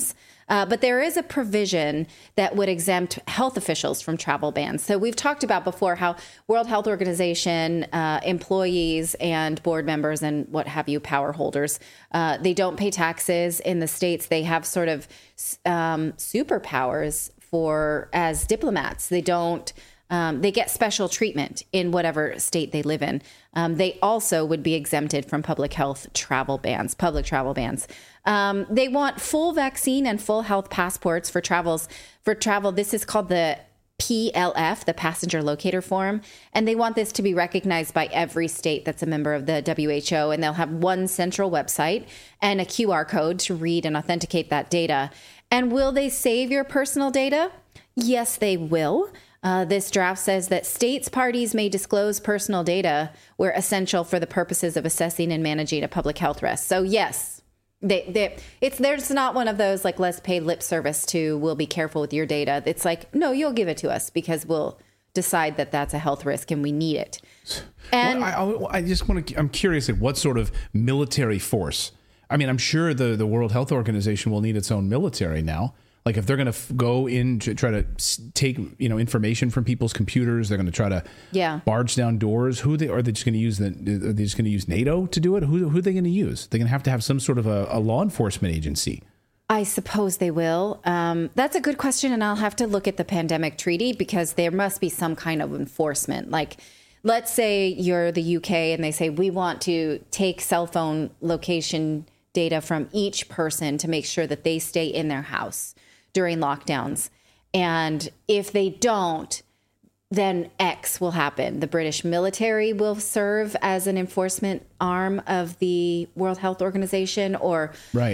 Speaker 3: But there is a provision that would exempt health officials from travel bans. So we've talked about before how World Health Organization employees and board members and what have you, power holders, they don't pay taxes in the States. They have sort of superpowers as diplomats. They don't. They get special treatment in whatever state they live in. They also would be exempted from public travel bans. They want full vaccine and full health passports for travel. This is called the PLF, the Passenger Locator Form. And they want this to be recognized by every state that's a member of the WHO. And they'll have one central website and a QR code to read and authenticate that data. And will they save your personal data? Yes, they will. This draft says that states parties may disclose personal data where essential for the purposes of assessing and managing a public health risk. So yes, there's not one of those like, let's pay lip service to, we'll be careful with your data. It's like, no, you'll give it to us because we'll decide that that's a health risk and we need it. And
Speaker 2: I'm curious at what sort of military force. I mean, I'm sure the World Health Organization will need its own military now. Like if they're going to go in to try to take, information from people's computers, they're going to try to barge down doors. Are they just going to use NATO to do it? Who are they going to use? They're going to have some sort of a law enforcement agency.
Speaker 3: I suppose they will. That's a good question. And I'll have to look at the pandemic treaty because there must be some kind of enforcement. Like, let's say you're the UK and they say, we want to take cell phone location data from each person to make sure that they stay in their house during lockdowns. And if they don't, then X will happen. The British military will serve as an enforcement arm of the World Health Organization or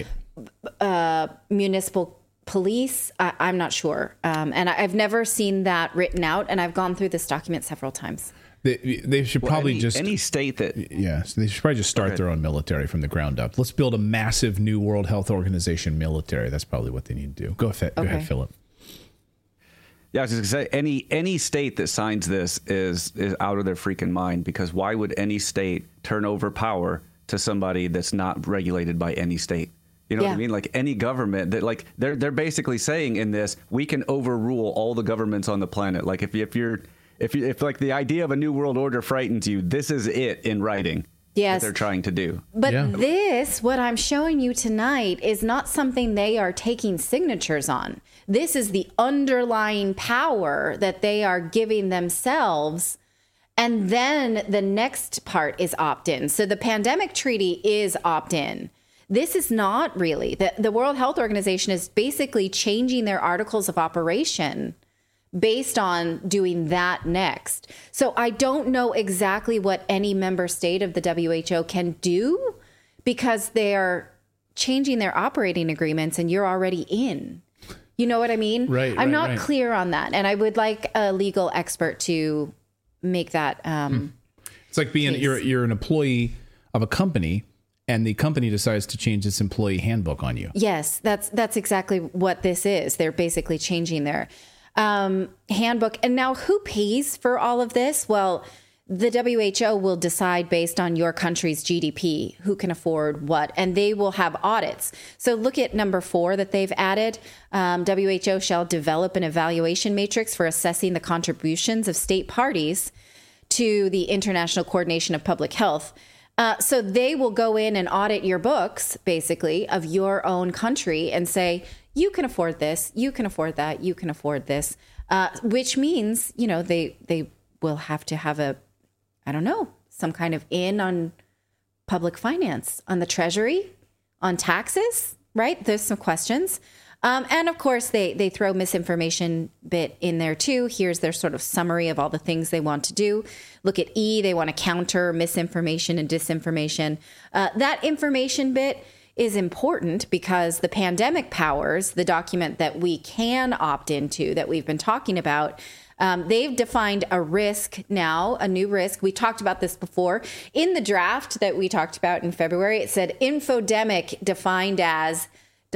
Speaker 3: municipal police. I'm not sure. And I've never seen that written out. And I've gone through this document several times.
Speaker 2: They should probably
Speaker 4: any state that
Speaker 2: so they should probably just start their own military from the ground up. Let's build a massive new World Health Organization military. That's probably what they need to do. Go ahead, Philip.
Speaker 4: Yeah, I was just gonna say any state that signs this is out of their freaking mind, because why would any state turn over power to somebody that's not regulated by any state? You know what I mean? Like any government that they're basically saying in this, we can overrule all the governments on the planet. Like if like the idea of a new world order frightens you, this is it in writing. Yes. That they're trying to do.
Speaker 3: But this, what I'm showing you tonight, is not something they are taking signatures on. This is the underlying power that they are giving themselves. And then the next part is opt-in. So the pandemic treaty is opt-in. This is not really. The World Health Organization is basically changing their articles of operation based on doing that next. So I don't know exactly what any member state of the WHO can do because they're changing their operating agreements and you're already in. You know what I mean? I'm not clear on that. And I would like a legal expert to make that
Speaker 2: It's like being you're an employee of a company and the company decides to change its employee handbook on you.
Speaker 3: Yes, that's exactly what this is. They're basically changing their handbook. And now who pays for all of this? Well, the WHO will decide based on your country's GDP, who can afford what, and they will have audits. So look at number 4 that they've added. WHO shall develop an evaluation matrix for assessing the contributions of state parties to the international coordination of public health. So they will go in and audit your books, basically, of your own country and say, you can afford this, you can afford that, you can afford this, which means, they will have to have some kind of in on public finance, on the treasury, on taxes, right? There's some questions. And of course, they throw misinformation bit in there too. Here's their sort of summary of all the things they want to do. Look at E, they want to counter misinformation and disinformation. That information bit is important because the pandemic powers, the document that we can opt into that we've been talking about, they've defined a risk now, a new risk. We talked about this before. In the draft that we talked about in February, it said infodemic defined as ...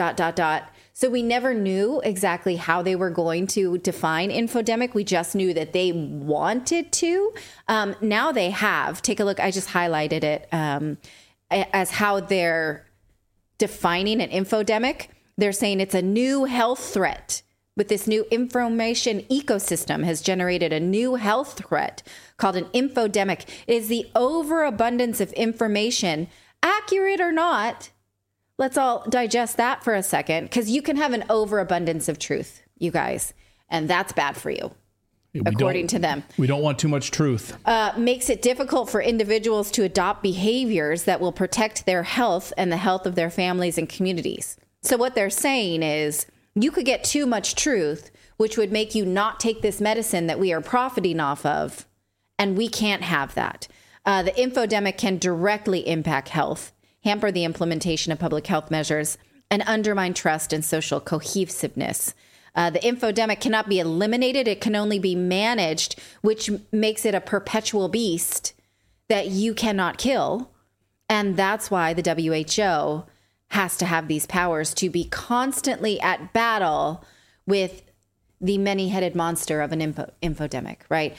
Speaker 3: So we never knew exactly how they were going to define infodemic. We just knew that they wanted to. Now they have. Take a look. I just highlighted it as how they're defining an infodemic. They're saying it's a new health threat. With this new information ecosystem has generated a new health threat called an infodemic. It is the overabundance of information, accurate or not. Let's all digest that for a second, because you can have an overabundance of truth, you guys, and that's bad for you, according to them.
Speaker 2: We don't want too much truth.
Speaker 3: Makes it difficult for individuals to adopt behaviors that will protect their health and the health of their families and communities. So what they're saying is you could get too much truth, which would make you not take this medicine that we are profiting off of, and we can't have that. The infodemic can directly impact health, hamper the implementation of public health measures, and undermine trust and social cohesiveness. The infodemic cannot be eliminated. It can only be managed, which makes it a perpetual beast that you cannot kill. And that's why the WHO has to have these powers to be constantly at battle with the many-headed monster of an infodemic, right?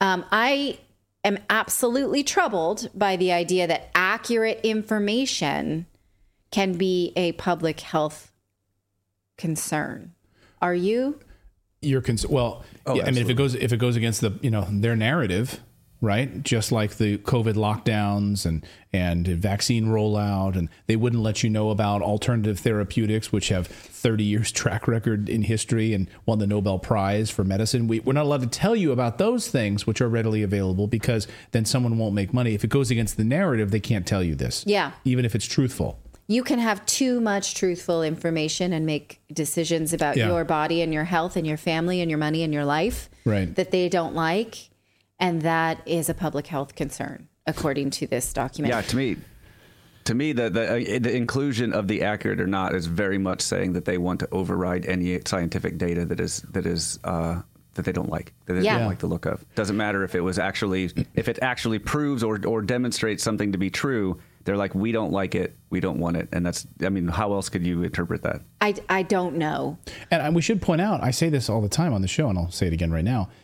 Speaker 3: I am absolutely troubled by the idea that accurate information can be a public health concern. Are you?
Speaker 2: Well, yeah, I mean, if it goes against their narrative, right? Just like the COVID lockdowns and vaccine rollout, and they wouldn't let you know about alternative therapeutics, which have 30 years track record in history and won the Nobel Prize for medicine. We're not allowed to tell you about those things, which are readily available, because then someone won't make money. If it goes against the narrative, they can't tell you this.
Speaker 3: Yeah.
Speaker 2: Even if it's truthful.
Speaker 3: You can have too much truthful information and make decisions about your body and your health and your family and your money and your life that they don't like. And that is a public health concern, according to this document.
Speaker 4: Yeah, to me, the inclusion of the accurate or not is very much saying that they want to override any scientific data that they don't like, that they don't like the look of. Doesn't matter if it actually proves or demonstrates something to be true. They're like, we don't like it, we don't want it. And how else could you interpret that?
Speaker 3: I don't know.
Speaker 2: And we should point out, I say this all the time on the show, and I'll say it again right now.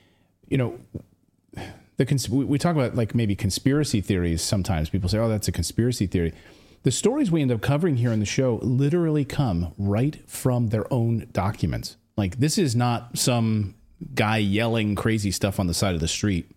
Speaker 2: We talk about like maybe conspiracy theories. Sometimes people say, oh, that's a conspiracy theory. The stories we end up covering here on the show literally come right from their own documents. Like, this is not some guy yelling crazy stuff on the side of the street,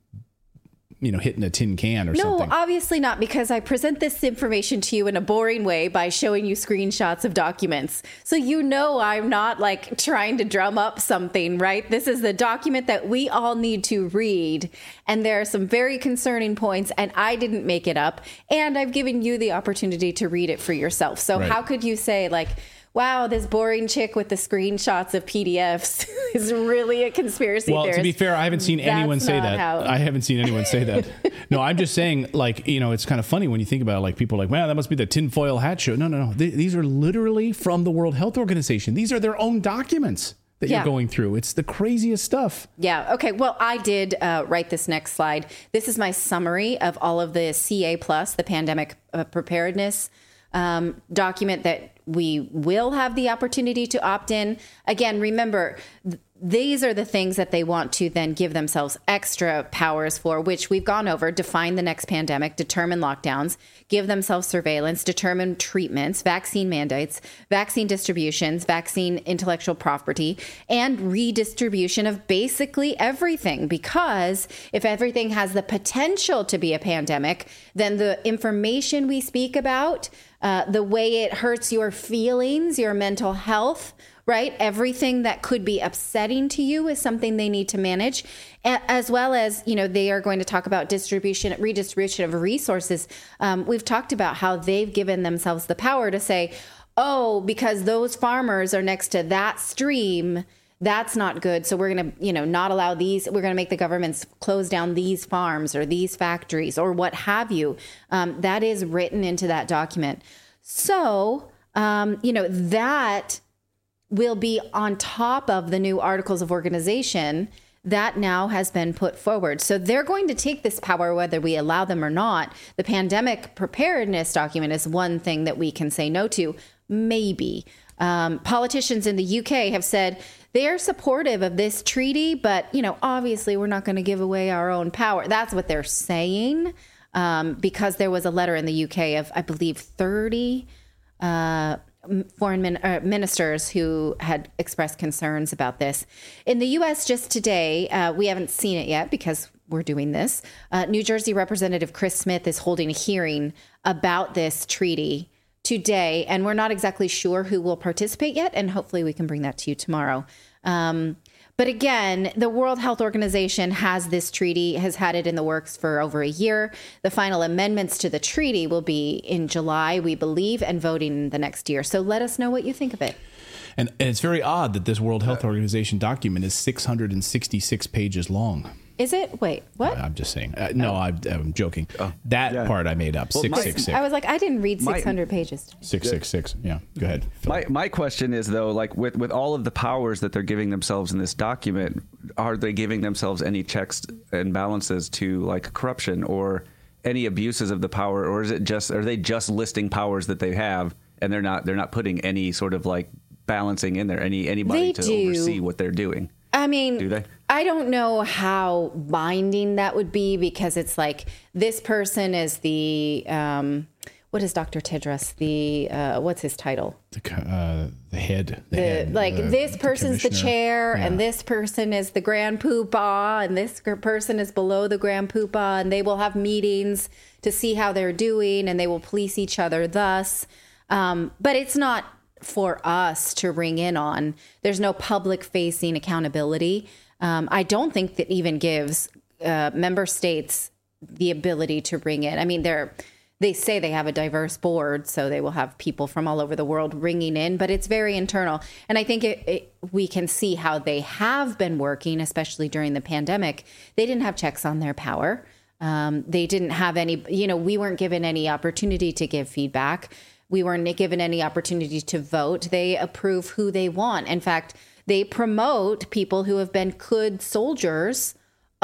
Speaker 2: hitting a tin can or something.
Speaker 3: No, obviously not, because I present this information to you in a boring way by showing you screenshots of documents. So I'm not like trying to drum up something, right? This is the document that we all need to read. And there are some very concerning points, and I didn't make it up. And I've given you the opportunity to read it for yourself. So how could you say like, wow, this boring chick with the screenshots of PDFs is really a conspiracy theorist?
Speaker 2: Well, to be fair, I haven't seen anyone say that. I haven't seen anyone say that. No, I'm just saying, like, it's kind of funny when you think about it. Like, people are like, wow, that must be the tinfoil hat show. No. These are literally from the World Health Organization. These are their own documents that you're going through. It's the craziest stuff.
Speaker 3: Yeah. Okay. Well, I did write this next slide. This is my summary of all of the CA+, the pandemic preparedness document that we will have the opportunity to opt in. Again, remember, these are the things that they want to then give themselves extra powers for, which we've gone over: define the next pandemic, determine lockdowns, give themselves surveillance, determine treatments, vaccine mandates, vaccine distributions, vaccine intellectual property, and redistribution of basically everything. Because if everything has the potential to be a pandemic, then the information we speak about, the way it hurts your feelings, your mental health, right? Everything that could be upsetting to you is something they need to manage, as well as, they are going to talk about redistribution of resources. We've talked about how they've given themselves the power to say, oh, because those farmers are next to that stream, that's not good. So we're going to, not allow these. We're going to make the governments close down these farms or these factories or what have you. That is written into that document. So, that will be on top of the new articles of organization that now has been put forward. So they're going to take this power whether we allow them or not. The pandemic preparedness document is one thing that we can say no to, maybe. Politicians in the UK have said they are supportive of this treaty, but, obviously we're not going to give away our own power. That's what they're saying, because there was a letter in the UK of, I believe, 30 ministers who had expressed concerns about this. In the U.S. just today, we haven't seen it yet because we're doing this. New Jersey Representative Chris Smith is holding a hearing about this treaty today, and we're not exactly sure who will participate yet, and hopefully we can bring that to you tomorrow. But again, the World Health Organization has this treaty, has had it in the works for over a year. The final amendments to the treaty will be in July, we believe, and voting the next year. So let us know what you think of it.
Speaker 2: And it's very odd that this World Health Organization document is 666 pages long.
Speaker 3: Is it? Wait, what?
Speaker 2: I'm just saying. No, I'm joking. That part I made up. 666.
Speaker 3: I was like, I didn't read 600 pages.
Speaker 2: 666. Yeah, go ahead.
Speaker 4: My question is, though, like with all of the powers that they're giving themselves in this document, are they giving themselves any checks and balances to like corruption or any abuses of the power, or is it just are they just listing powers that they have and they're not putting any sort of like balancing in there, anybody to oversee what they're doing?
Speaker 3: I mean,
Speaker 4: do they?
Speaker 3: I don't know how binding that would be because it's like this person is the what is Dr. Tedros? The what's his title?
Speaker 2: The head.
Speaker 3: This person's the chair, and this person is the grand poobah, and this person is below the grand poobah, and they will have meetings to see how they're doing, and they will police each other thus. But it's not for us to ring in on. There's no public facing accountability. I don't think that even gives member states the ability to bring in. I mean, they say they have a diverse board, so they will have people from all over the world ringing in, but it's very internal. And I think we can see how they have been working, especially during the pandemic. They didn't have checks on their power. They didn't have any, we weren't given any opportunity to give feedback. We weren't given any opportunity to vote. They approve who they want. In fact, they promote people who have been good soldiers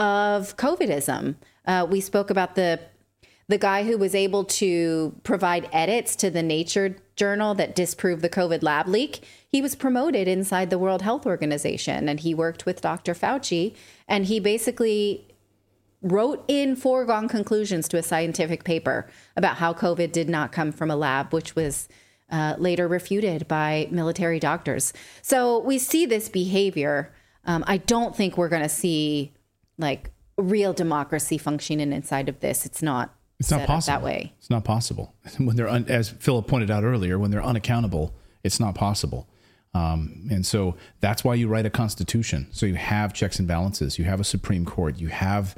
Speaker 3: of COVIDism. We spoke about the guy who was able to provide edits to the Nature journal that disproved the COVID lab leak. He was promoted inside the World Health Organization, and he worked with Dr. Fauci, and he basically wrote in foregone conclusions to a scientific paper about how COVID did not come from a lab, which was later refuted by military doctors. So we see this behavior. I don't think we're going to see like real democracy functioning inside of this. It's not possible that way.
Speaker 2: It's not possible. When they're, as Philip pointed out earlier, when they're unaccountable, it's not possible. And so that's why you write a constitution. So you have checks and balances. You have a Supreme Court. You have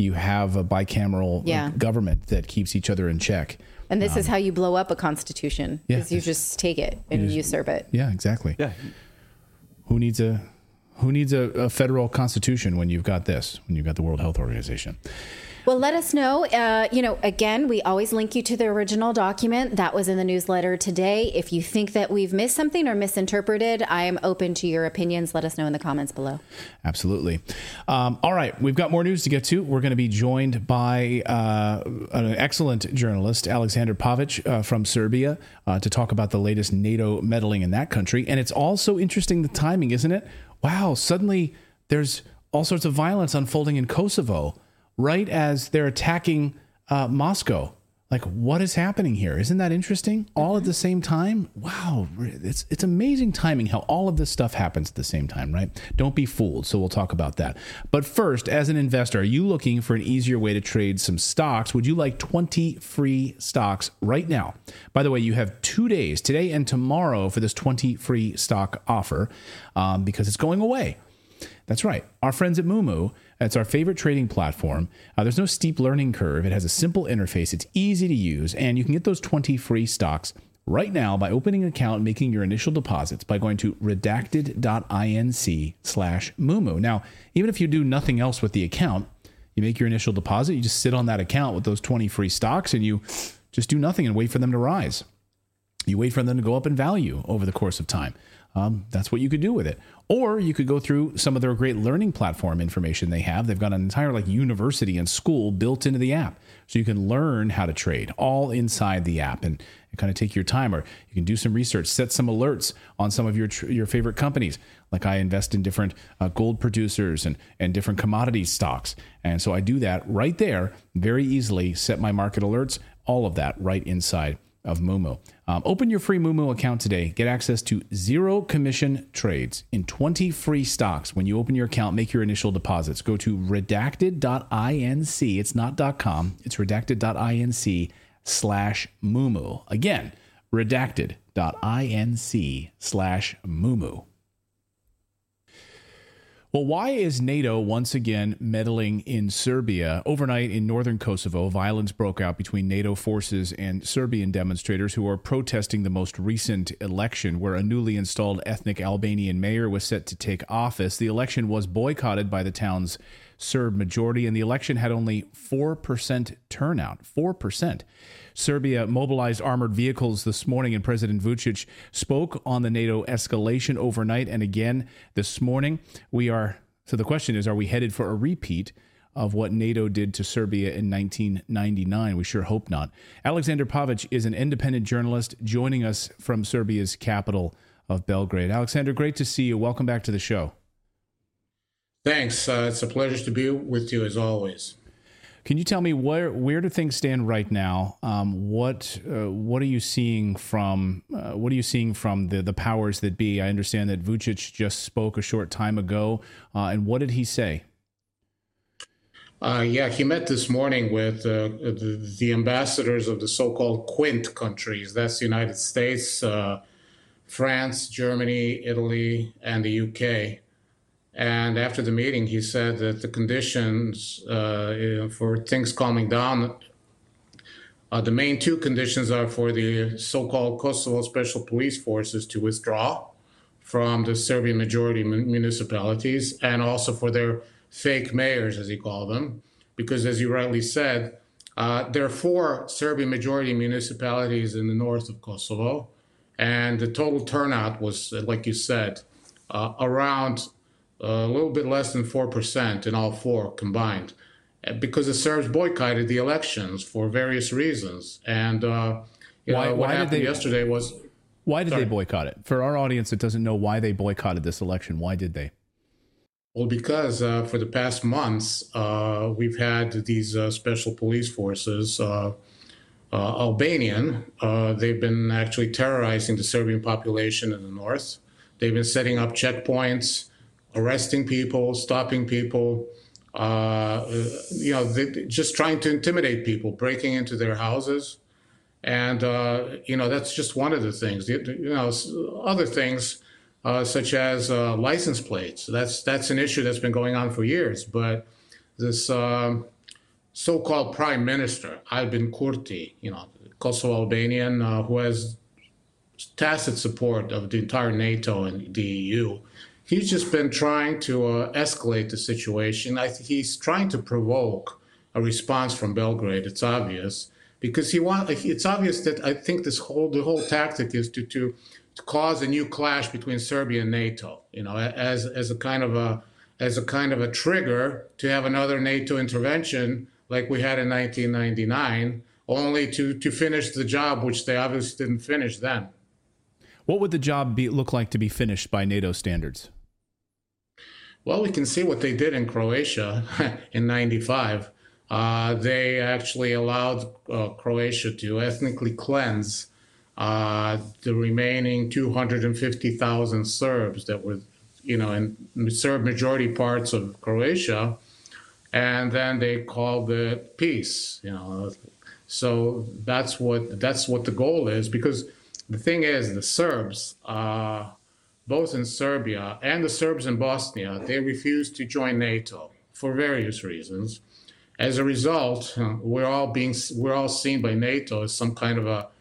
Speaker 2: a bicameral government that keeps each other in check.
Speaker 3: And this is how you blow up a constitution, because you just take it and usurp it.
Speaker 2: Yeah, exactly. Yeah. Who needs a federal constitution when you've got this, when you've got the World Health Organization?
Speaker 3: Well, let us know. Again, we always link you to the original document that was in the newsletter today. If you think that we've missed something or misinterpreted, I am open to your opinions. Let us know in the comments below.
Speaker 2: Absolutely. All right. We've got more news to get to. We're going to be joined by an excellent journalist, Alexander Pavic from Serbia, to talk about the latest NATO meddling in that country. And it's also interesting, the timing, isn't it? Wow. Suddenly there's all sorts of violence unfolding in Kosovo, right as they're attacking Moscow. Like, what is happening here? Isn't that interesting? All at the same time? Wow. It's amazing timing how all of this stuff happens at the same time, right? Don't be fooled. So we'll talk about that. But first, as an investor, are you looking for an easier way to trade some stocks? Would you like 20 free stocks right now? By the way, you have 2 days, today and tomorrow, for this 20 free stock offer because it's going away. That's right. Our friends at Moomoo, it's our favorite trading platform. There's no steep learning curve. It has a simple interface. It's easy to use, and you can get those 20 free stocks right now by opening an account and making your initial deposits by going to redacted.inc/Moomoo. Now, even if you do nothing else with the account, you make your initial deposit, you just sit on that account with those 20 free stocks, and you just do nothing and wait for them to rise. You wait for them to go up in value over the course of time. That's what you could do with it. Or you could go through some of their great learning platform information they have. They've got an entire university and school built into the app. So you can learn how to trade all inside the app and kind of take your time. Or you can do some research, set some alerts on some of your favorite companies. Like I invest in different gold producers and different commodity stocks. And so I do that right there very easily, set my market alerts, all of that right inside of Moomoo. Open your free Moomoo account today. Get access to 0 commission trades in 20 free stocks. When you open your account, make your initial deposits. Go to redacted.inc. It's not .com. It's redacted.inc/Moomoo. Again, redacted.inc/Moomoo. Well, why is NATO once again meddling in Serbia? Overnight in northern Kosovo, violence broke out between NATO forces and Serbian demonstrators who are protesting the most recent election, where a newly installed ethnic Albanian mayor was set to take office. The election was boycotted by the town's Serb majority, and the election had only 4% turnout. 4%. Serbia mobilized armored vehicles this morning, and President Vučić spoke on the NATO escalation overnight and again this morning. So the question is, are we headed for a repeat of what NATO did to Serbia in 1999? We sure hope not. Alexander Pavic is an independent journalist joining us from Serbia's capital of Belgrade. Alexander, great to see you. Welcome back to the show.
Speaker 11: Thanks. It's a pleasure to be with you as always.
Speaker 2: Can you tell me where do things stand right now? What are you seeing from the powers that be? I understand that Vučić just spoke a short time ago, and what did he say?
Speaker 11: He met this morning with the ambassadors of the so-called Quint countries. That's the United States, France, Germany, Italy, and the UK. And after the meeting, he said that the conditions for things calming down, the main 2 conditions are for the so-called Kosovo Special Police Forces to withdraw from the Serbian majority municipalities, and also for their fake mayors, as he called them, because as you rightly said, there are 4 Serbian majority municipalities in the north of Kosovo, and the total turnout was, like you said, around a little bit less than 4% in all 4 combined, because the Serbs boycotted the elections for various reasons. And what happened yesterday was...
Speaker 2: Why did they boycott it? For our audience that doesn't know why they boycotted this election, why did they?
Speaker 11: Well, because for the past months, we've had these special police forces, Albanian. They've been actually terrorizing the Serbian population in the north. They've been setting up checkpoints, arresting people, stopping people, just trying to intimidate people, breaking into their houses. And, that's just one of the things. Other things, such as license plates, that's an issue that's been going on for years. But this so-called prime minister, Albin Kurti, Kosovo Albanian, who has tacit support of the entire NATO and the EU, he's just been trying to escalate the situation. I think he's trying to provoke a response from Belgrade. It's obvious, because it's obvious that I think the whole tactic is to cause a new clash between Serbia and NATO. As a kind of a trigger to have another NATO intervention like we had in 1999, only to finish the job, which they obviously didn't finish then.
Speaker 2: What would the job look like to be finished by NATO standards?
Speaker 11: Well, we can see what they did in Croatia in 95. They actually allowed Croatia to ethnically cleanse the remaining 250,000 Serbs that were, in Serb majority parts of Croatia, and then they called it peace. So that's what the goal is, because the thing is, the Serbs, both in Serbia and the Serbs in Bosnia, they refused to join NATO for various reasons. As a result, we're all seen by NATO as some kind of a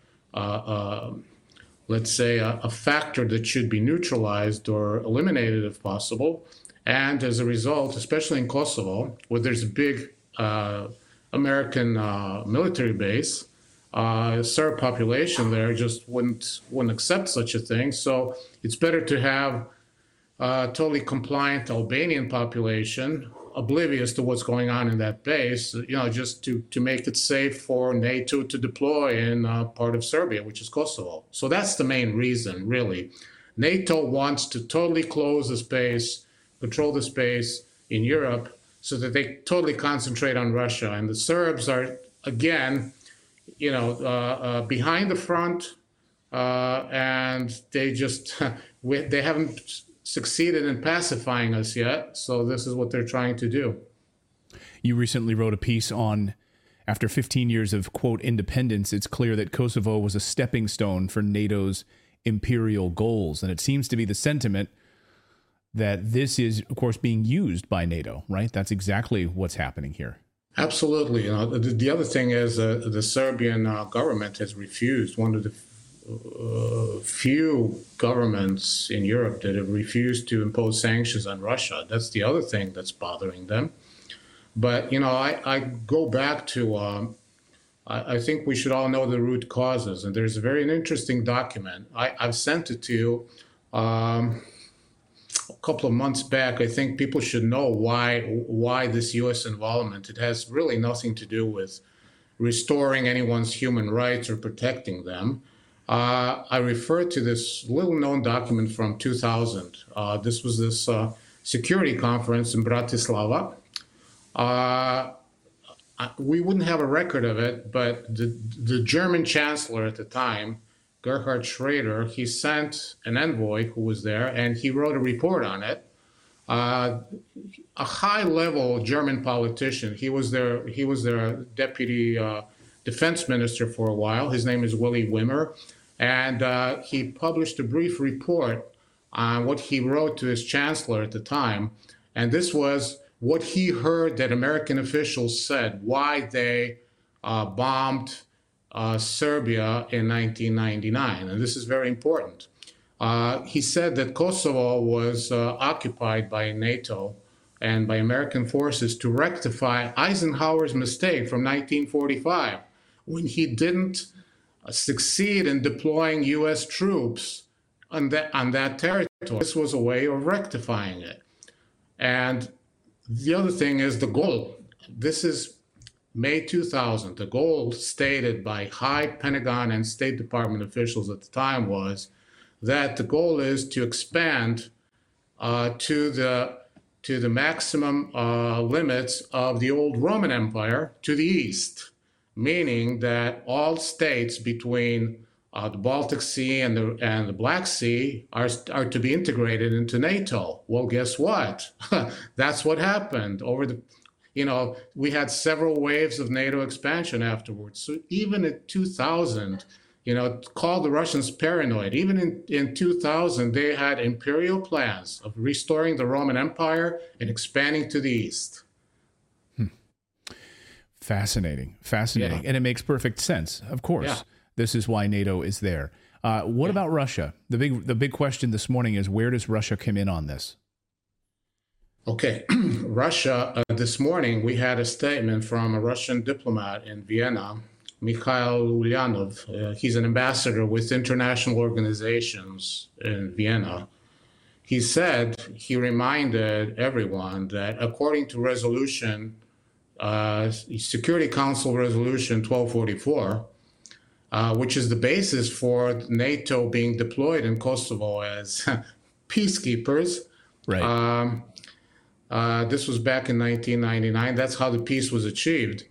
Speaker 11: factor that should be neutralized or eliminated if possible. And as a result, especially in Kosovo, where there's a big American military base, Serb population there just wouldn't accept such a thing. So it's better to have a totally compliant Albanian population, oblivious to what's going on in that base, just to make it safe for NATO to deploy in part of Serbia, which is Kosovo. So that's the main reason, really. NATO wants to totally close the space, control the space in Europe, so that they totally concentrate on Russia. And the Serbs are, again, behind the front, and they just they haven't succeeded in pacifying us yet. So this is what they're trying to do.
Speaker 2: You recently wrote a piece on, after 15 years of, quote, independence, it's clear that Kosovo was a stepping stone for NATO's imperial goals. And it seems to be the sentiment that this is, of course, being used by NATO, right? That's exactly what's happening here.
Speaker 11: Absolutely. The other thing is the Serbian government has refused, one of the few governments in Europe that have refused to impose sanctions on Russia. That's the other thing that's bothering them. But, I go back to, I think we should all know the root causes. And there's a very interesting document. I've sent it to you a couple of months back. I think people should know why this U.S. involvement. It has really nothing to do with restoring anyone's human rights or protecting them. I refer to this little-known document from 2000. This was this security conference in Bratislava. We wouldn't have a record of it, but the German chancellor at the time, Gerhard Schroeder, he sent an envoy who was there, and he wrote a report on it. A high-level German politician. He was their deputy defense minister for a while. His name is Willy Wimmer, and he published a brief report on what he wrote to his chancellor at the time, and this was what he heard that American officials said, why they bombed Serbia in 1999. And this is very important. He said that Kosovo was occupied by NATO and by American forces to rectify Eisenhower's mistake from 1945, when he didn't succeed in deploying U.S. troops on that territory. This was a way of rectifying it. And the other thing is the goal. This is May 2000. The goal stated by high Pentagon and State Department officials at the time was that the goal is to expand to the maximum limits of the old Roman Empire to the east, meaning that all states between the Baltic Sea and the Black Sea are to be integrated into NATO. Well, guess what? That's what happened we had several waves of NATO expansion afterwards. So even in 2000, call the Russians paranoid. Even in 2000, they had imperial plans of restoring the Roman Empire and expanding to the east.
Speaker 2: Fascinating. Yeah. And it makes perfect sense, of course.
Speaker 11: Yeah.
Speaker 2: This is why NATO is there. What about Russia? The big question this morning is, where does Russia come in on this?
Speaker 11: Okay, Russia, this morning we had a statement from a Russian diplomat in Vienna, Mikhail Ulyanov. He's an ambassador with international organizations in Vienna. He reminded everyone that according to Security Council Resolution 1244, which is the basis for NATO being deployed in Kosovo as peacekeepers.
Speaker 2: Right.
Speaker 11: This was back in 1999. That's how the peace was achieved.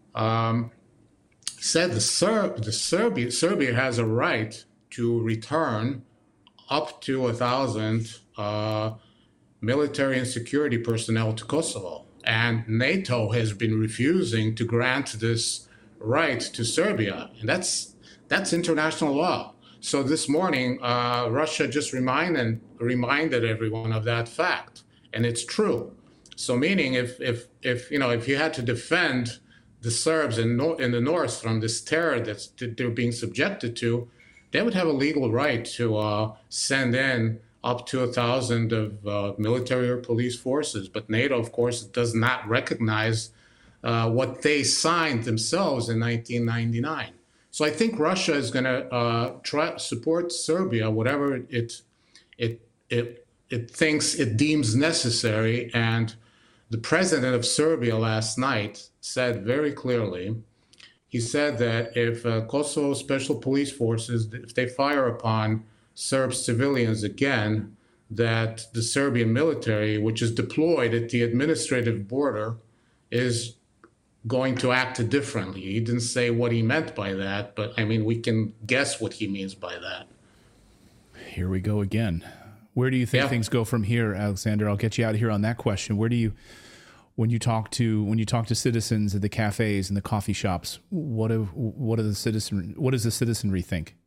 Speaker 11: He said Serbia has a right to return up to 1,000 military and security personnel to Kosovo. And NATO has been refusing to grant this right to Serbia. And that's international law. So this morning, Russia just reminded everyone of that fact. And it's true. So meaning if you had to defend the Serbs in the north from this terror that they're being subjected to, they would have a legal right to send in up to 1,000 of military or police forces. But NATO, of course, does not recognize what they signed themselves in 1999. So I think Russia is going to try to support Serbia, whatever it thinks it deems necessary. And the president of Serbia last night said very clearly, he said that if Kosovo Special Police Forces, if they fire upon Serb civilians again, that the Serbian military, which is deployed at the administrative border, is going to act differently. He didn't say what he meant by that, but I mean, we can guess what he means by that.
Speaker 2: Here we go again. Where do you think things go from here, Alexander? I'll get you out of here on that question. Where do you, when you talk to citizens at the cafes and the coffee shops, what does the citizenry think?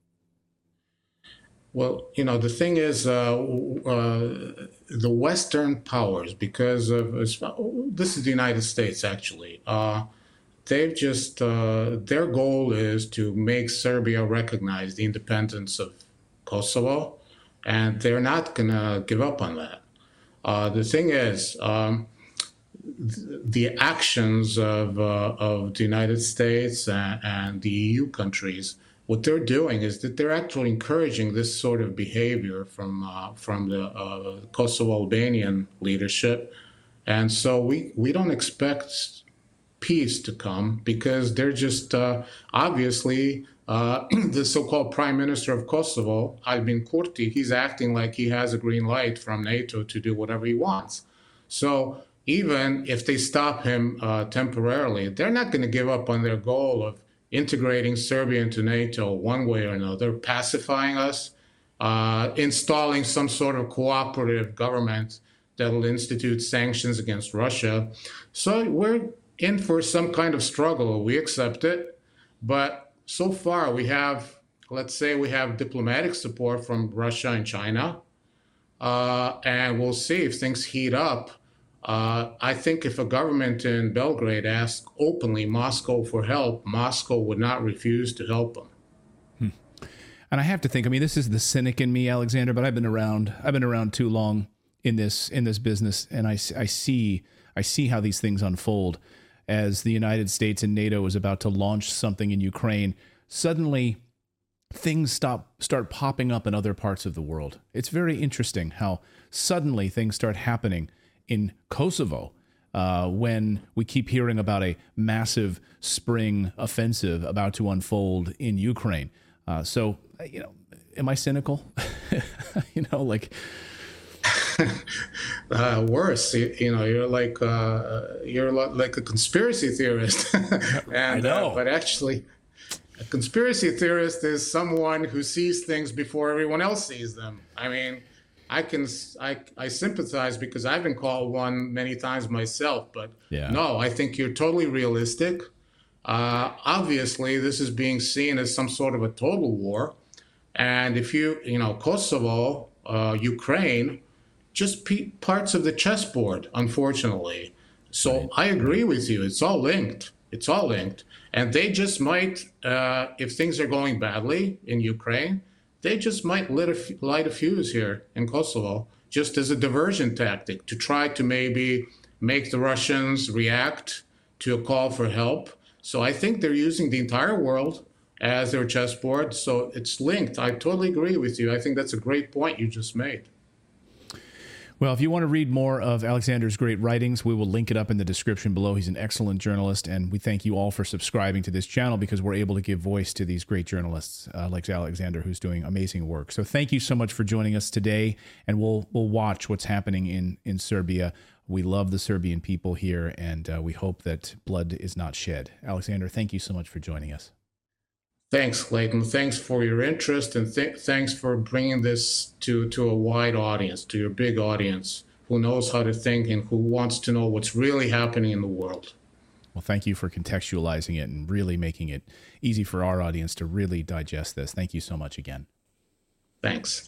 Speaker 11: Well, the thing is, the Western powers, because of this is the United States, actually. They've just their goal is to make Serbia recognize the independence of Kosovo, and they're not gonna give up on that. The thing is, the actions of the United States and the EU countries, what they're doing is that they're actually encouraging this sort of behavior from the Kosovo-Albanian leadership. And so we don't expect peace to come because they're just obviously the so-called Prime Minister of Kosovo, Albin Kurti, he's acting like he has a green light from NATO to do whatever he wants. So even if they stop him temporarily, they're not going to give up on their goal of integrating Serbia into NATO one way or another, pacifying us, installing some sort of cooperative government that will institute sanctions against Russia. So we're in for some kind of struggle. We accept it. But so far we have diplomatic support from Russia and China. And we'll see if things heat up. I think if a government in Belgrade asked openly Moscow for help, Moscow would not refuse to help them.
Speaker 2: And I have to think, I mean, this is the cynic in me, Alexander, but I've been around too long in this business, and I see how these things unfold. As the United States and NATO is about to launch something in Ukraine, suddenly things start popping up in other parts of the world. It's very interesting how suddenly things start happening in Kosovo when we keep hearing about a massive spring offensive about to unfold in Ukraine. So, am I cynical?
Speaker 11: Worse, you're like a conspiracy theorist. And,
Speaker 2: I know.
Speaker 11: But actually, a conspiracy theorist is someone who sees things before everyone else sees them. I mean, I sympathize because I've been called one many times myself, but no, I think you're totally realistic. Obviously, this is being seen as some sort of a total war. And if Kosovo, Ukraine, just parts of the chessboard, unfortunately. So I agree with you. It's all linked. And they just might, if things are going badly in Ukraine, they just might light a fuse here in Kosovo, just as a diversion tactic to try to maybe make the Russians react to a call for help. So I think they're using the entire world as their chessboard. So it's linked. I totally agree with you. I think that's a great point you just made.
Speaker 2: Well, if you want to read more of Alexander's great writings, we will link it up in the description below. He's an excellent journalist, and we thank you all for subscribing to this channel because we're able to give voice to these great journalists like Alexander, who's doing amazing work. So thank you so much for joining us today, and we'll watch what's happening in Serbia. We love the Serbian people here, and we hope that blood is not shed. Alexander, thank you so much for joining us.
Speaker 11: Thanks, Clayton. Thanks for your interest, and thanks for bringing this to a wide audience, to your big audience who knows how to think and who wants to know what's really happening in the world.
Speaker 2: Well, thank you for contextualizing it and really making it easy for our audience to really digest this. Thank you so much again.
Speaker 11: Thanks.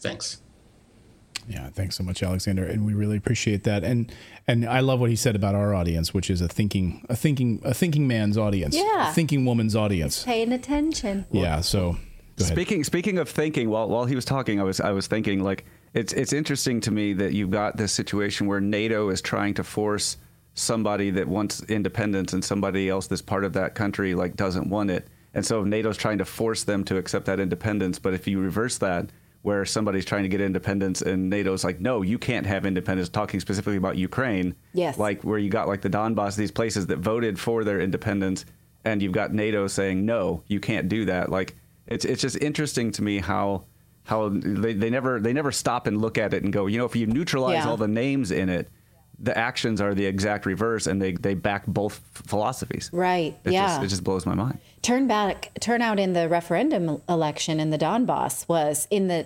Speaker 2: Yeah, thanks so much, Alexander, and we really appreciate that. And I love what he said about our audience, which is a thinking man's audience, a thinking woman's audience,
Speaker 3: paying attention.
Speaker 2: Yeah. So, go ahead.
Speaker 4: Speaking of thinking, while he was talking, I was thinking like it's interesting to me that you've got this situation where NATO is trying to force somebody that wants independence and somebody else that's part of that country like doesn't want it, and so NATO's trying to force them to accept that independence. But if you reverse that, where somebody's trying to get independence and NATO's like, no, you can't have independence, talking specifically about Ukraine.
Speaker 3: Yes.
Speaker 4: Like where you got like the Donbass, these places that voted for their independence, and you've got NATO saying, no, you can't do that. Like it's just interesting to me how they never stop and look at it and go, if you neutralize all the names in it, the actions are the exact reverse, and they back both philosophies.
Speaker 3: Right.
Speaker 4: It
Speaker 3: yeah.
Speaker 4: It just blows my mind.
Speaker 3: Turnout in the referendum election in the Donbass was in the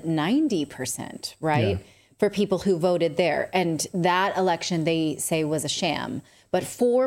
Speaker 3: 90%, right? Yeah. For people who voted there. And that election, they say, was a sham. But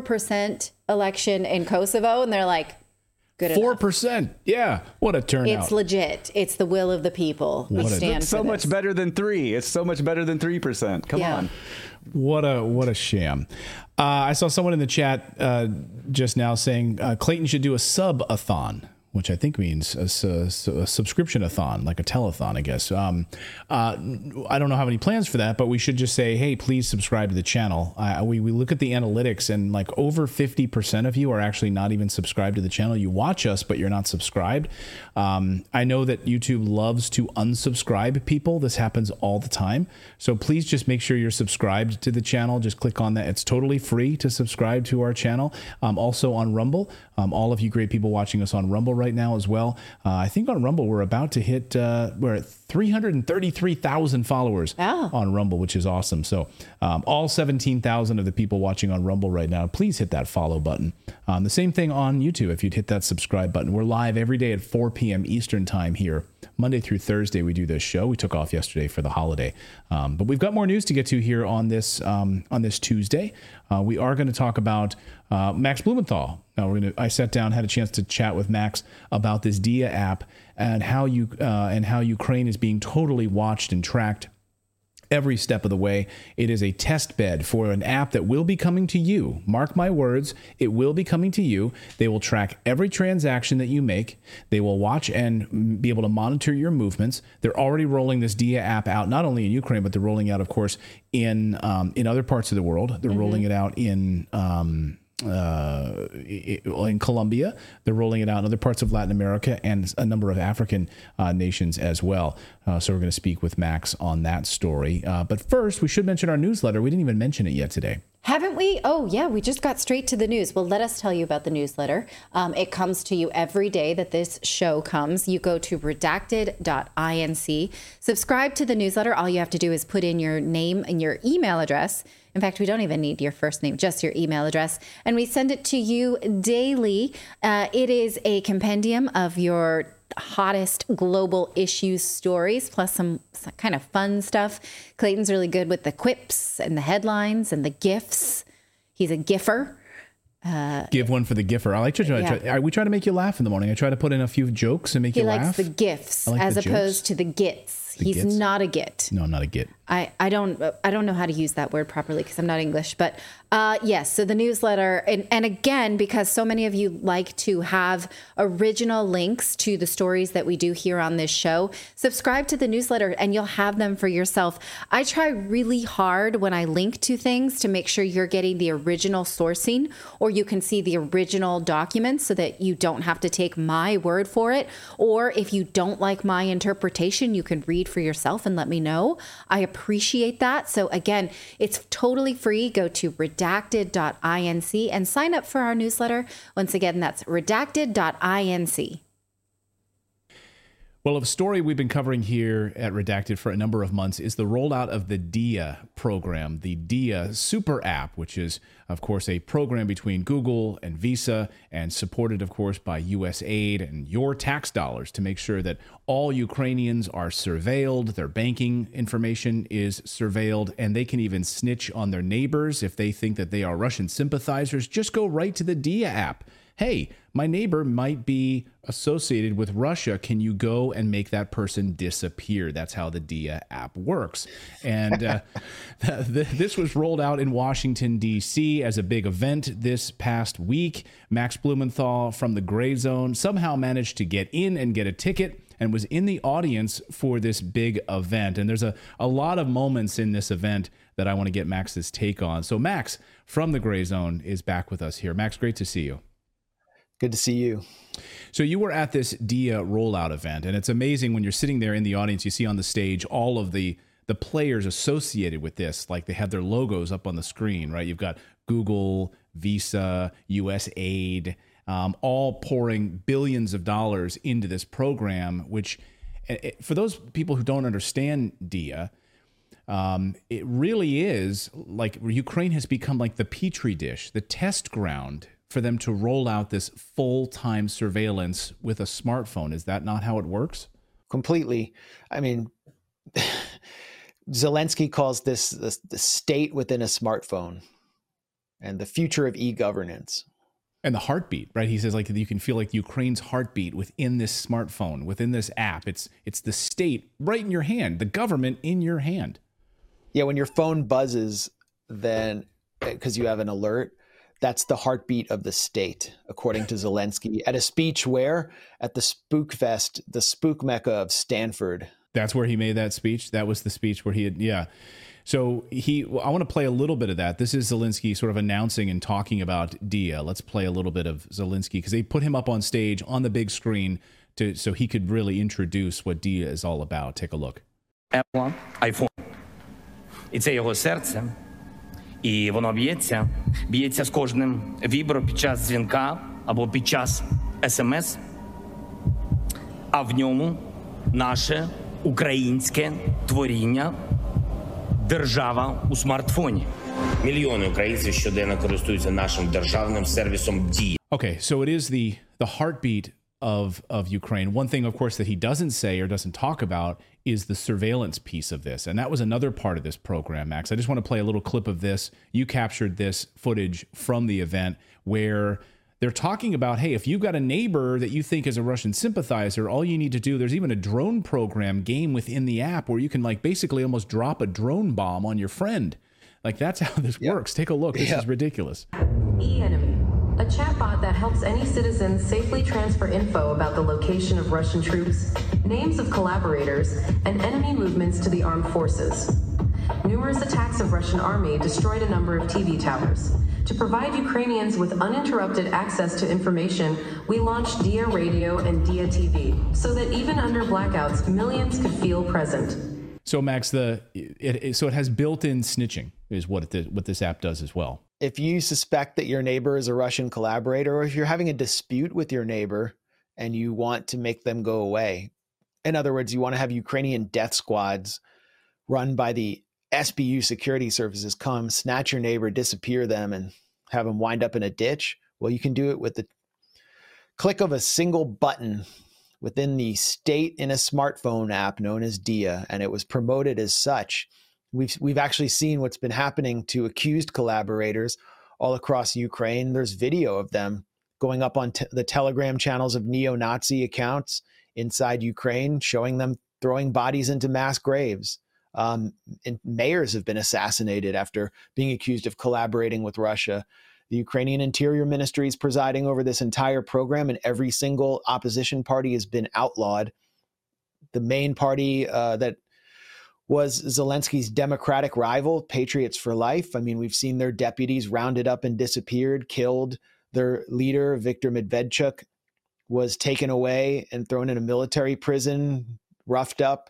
Speaker 3: 4% election in Kosovo, and they're like, good
Speaker 2: 4%. Yeah. What a turnout.
Speaker 3: It's legit. It's the will of the people.
Speaker 4: It's so much better than 3. It's so much better than 3%. Come on.
Speaker 2: What a sham. I saw someone in the chat just now saying Clayton should do a sub-a-thon, which I think means a subscription-a-thon, like a telethon, I guess. I don't know how many plans for that, but we should just say, hey, please subscribe to the channel. We look at the analytics, and like over 50% of you are actually not even subscribed to the channel. You watch us, but you're not subscribed. I know that YouTube loves to unsubscribe people. This happens all the time. So please just make sure you're subscribed to the channel. Just click on that. It's totally free to subscribe to our channel. Also on Rumble. All of you great people watching us on Rumble right now as well. I think on Rumble we're about to hit, we're at 333,000 followers on Rumble, which is awesome. So all 17,000 of the people watching on Rumble right now, please hit that follow button. The same thing on YouTube, if you'd hit that subscribe button. We're live every day at 4 p.m. Eastern time here. Monday through Thursday we do this show. We took off yesterday for the holiday. But we've got more news to get to here on this Tuesday. We are going to talk about Max Blumenthal. Now I sat down, had a chance to chat with Max about this Dia app and how Ukraine is being totally watched and tracked every step of the way. It is a test bed for an app that will be coming to you. Mark my words, it will be coming to you. They will track every transaction that you make. They will watch and be able to monitor your movements. They're already rolling this Dia app out, not only in Ukraine, but they're rolling out, of course, in other parts of the world. They're rolling it out in Colombia. They're rolling it out in other parts of Latin America and a number of African nations as well. So we're going to speak with Max on that story. But first, we should mention our newsletter. We didn't even mention it yet today.
Speaker 3: Haven't we? Oh, yeah, we just got straight to the news. Well, let us tell you about the newsletter. It comes to you every day that this show comes. You go to redacted.inc, subscribe to the newsletter. All you have to do is put in your name and your email address. In fact, we don't even need your first name, just your email address. And we send it to you daily. It is a compendium of your hottest global issues stories, plus some kind of fun stuff. Clayton's really good with the quips and the headlines and the GIFs. He's a GIFer.
Speaker 2: Give one for the GIFer. I like to we try to make you laugh in the morning. I try to put in a few jokes and make you laugh.
Speaker 3: He likes the GIFs as opposed to the GITs. He's not a GIT.
Speaker 2: No, I'm not a GIT.
Speaker 3: I don't know how to use that word properly because I'm not English. But yes, so the newsletter, and again, because so many of you like to have original links to the stories that we do here on this show, subscribe to the newsletter and you'll have them for yourself. I try really hard when I link to things to make sure you're getting the original sourcing, or you can see the original documents so that you don't have to take my word for it. Or if you don't like my interpretation, you can read for yourself and let me know. I appreciate that. So again, it's totally free. Go to redacted.inc and sign up for our newsletter. Once again, that's redacted.inc.
Speaker 2: Well, a story we've been covering here at Redacted for a number of months is the rollout of the Dia program, the Dia Super App, which is, of course, a program between Google and Visa and supported, of course, by USAID and your tax dollars to make sure that all Ukrainians are surveilled, their banking information is surveilled, and they can even snitch on their neighbors if they think that they are Russian sympathizers. Just go right to the Dia app. Hey, my neighbor might be associated with Russia. Can you go and make that person disappear? That's how the Dia app works. And this was rolled out in Washington, D.C. as a big event this past week. Max Blumenthal from the Gray Zone somehow managed to get in and get a ticket and was in the audience for this big event. And there's a lot of moments in this event that I want to get Max's take on. So Max from the Gray Zone is back with us here. Max, great to see you.
Speaker 12: Good to see you.
Speaker 2: So you were at this Dia rollout event, and it's amazing when you're sitting there in the audience, you see on the stage all of the players associated with this, like they have their logos up on the screen, right? You've got Google, Visa, USAID, all pouring billions of dollars into this program, which for those people who don't understand Dia, It really is like Ukraine has become like the petri dish, the test ground for them to roll out this full-time surveillance with a smartphone. Is that not how it works?
Speaker 12: Completely. I mean, Zelensky calls this the state within a smartphone and the future of e-governance.
Speaker 2: And the heartbeat, right? He says like you can feel like Ukraine's heartbeat within this smartphone, within this app. It's the state right in your hand, the government in your hand.
Speaker 12: Yeah, when your phone buzzes, then because you have an alert, that's the heartbeat of the state, according to Zelensky, at a speech where? At the Spook Fest, the spook mecca of Stanford.
Speaker 2: That's where he made that speech? That was the speech where he had, yeah. So I want to play a little bit of that. This is Zelensky sort of announcing and talking about Dia. Let's play a little bit of Zelensky because they put him up on stage on the big screen so he could really introduce what Dia is all about. Take a look.
Speaker 13: Apple, iPhone. І це його серце. І воно б'ється з кожним вібро під час дзвінка або під час СМС. А в ньому наше українське творіння «Держава у смартфоні». Мільйони українців щоденно користуються нашим державним сервісом «Дія».
Speaker 2: Okay, so it is the heartbeat of Ukraine. One thing, of course, that he doesn't say or doesn't talk about is the surveillance piece of this. And that was another part of this program, Max. I just want to play a little clip of this. You captured this footage from the event where they're talking about, hey, if you've got a neighbor that you think is a Russian sympathizer, all you need to do, there's even a drone program game within the app where you can like basically almost drop a drone bomb on your friend. Like that's how this works. Take a look. This is ridiculous.
Speaker 14: E-Enemy, a chatbot that helps any citizen safely transfer info about the location of Russian troops, names of collaborators, and enemy movements to the armed forces. Numerous attacks of Russian army destroyed a number of TV towers. To provide Ukrainians with uninterrupted access to information, we launched Dia Radio and Dia TV, so that even under blackouts, millions could feel present.
Speaker 2: So Max, so it has built-in snitching is what this app does as well.
Speaker 12: If you suspect that your neighbor is a Russian collaborator, or if you're having a dispute with your neighbor and you want to make them go away, in other words, you want to have Ukrainian death squads run by the SBU security services come, snatch your neighbor, disappear them, and have them wind up in a ditch. Well, you can do it with the click of a single button within the state in a smartphone app known as Dia, and it was promoted as such. We've actually seen what's been happening to accused collaborators all across Ukraine. There's video of them going up on the Telegram channels of neo-Nazi accounts inside Ukraine, showing them throwing bodies into mass graves. And mayors have been assassinated after being accused of collaborating with Russia. The Ukrainian Interior Ministry is presiding over this entire program, and every single opposition party has been outlawed. The main party that was Zelensky's Democratic rival, Patriots for Life. I mean, we've seen their deputies rounded up and disappeared, killed. Their leader, Viktor Medvedchuk, was taken away and thrown in a military prison, roughed up.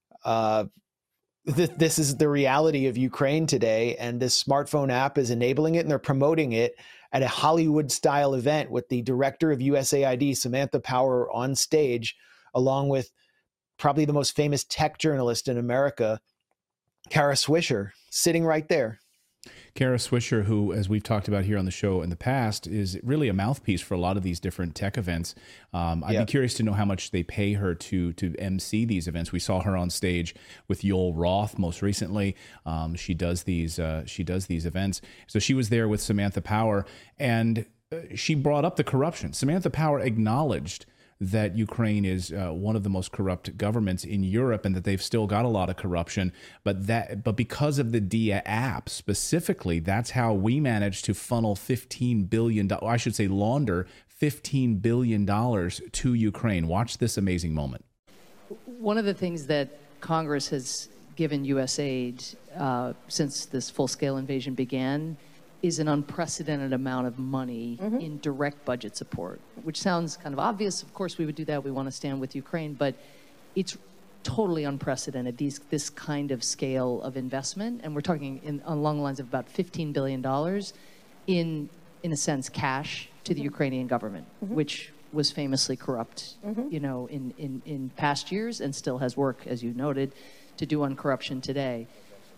Speaker 12: This is the reality of Ukraine today, and this smartphone app is enabling it, and they're promoting it at a Hollywood-style event with the director of USAID, Samantha Power, on stage, along with probably the most famous tech journalist in America, Kara Swisher, sitting right there.
Speaker 2: Kara Swisher, who, as we've talked about here on the show in the past, is really a mouthpiece for a lot of these different tech events. I'd be curious to know how much they pay her to MC these events. We saw her on stage with Yoel Roth most recently. She does these events. So she was there with Samantha Power, and she brought up the corruption. Samantha Power acknowledged that Ukraine is one of the most corrupt governments in Europe, and that they've still got a lot of corruption. But because of the Dia app specifically, that's how we managed to funnel $15 billion. I should say launder $15 billion to Ukraine. Watch this amazing moment.
Speaker 15: One of the things that Congress has given U.S. aid since this full-scale invasion began is an unprecedented amount of money in direct budget support, which sounds kind of obvious. Of course, we would do that. We want to stand with Ukraine, but it's totally unprecedented, this kind of scale of investment. And we're talking along the lines of about $15 billion in a sense, cash to the Ukrainian government, which was famously corrupt, you know, in past years, and still has work, as you noted, to do on corruption today.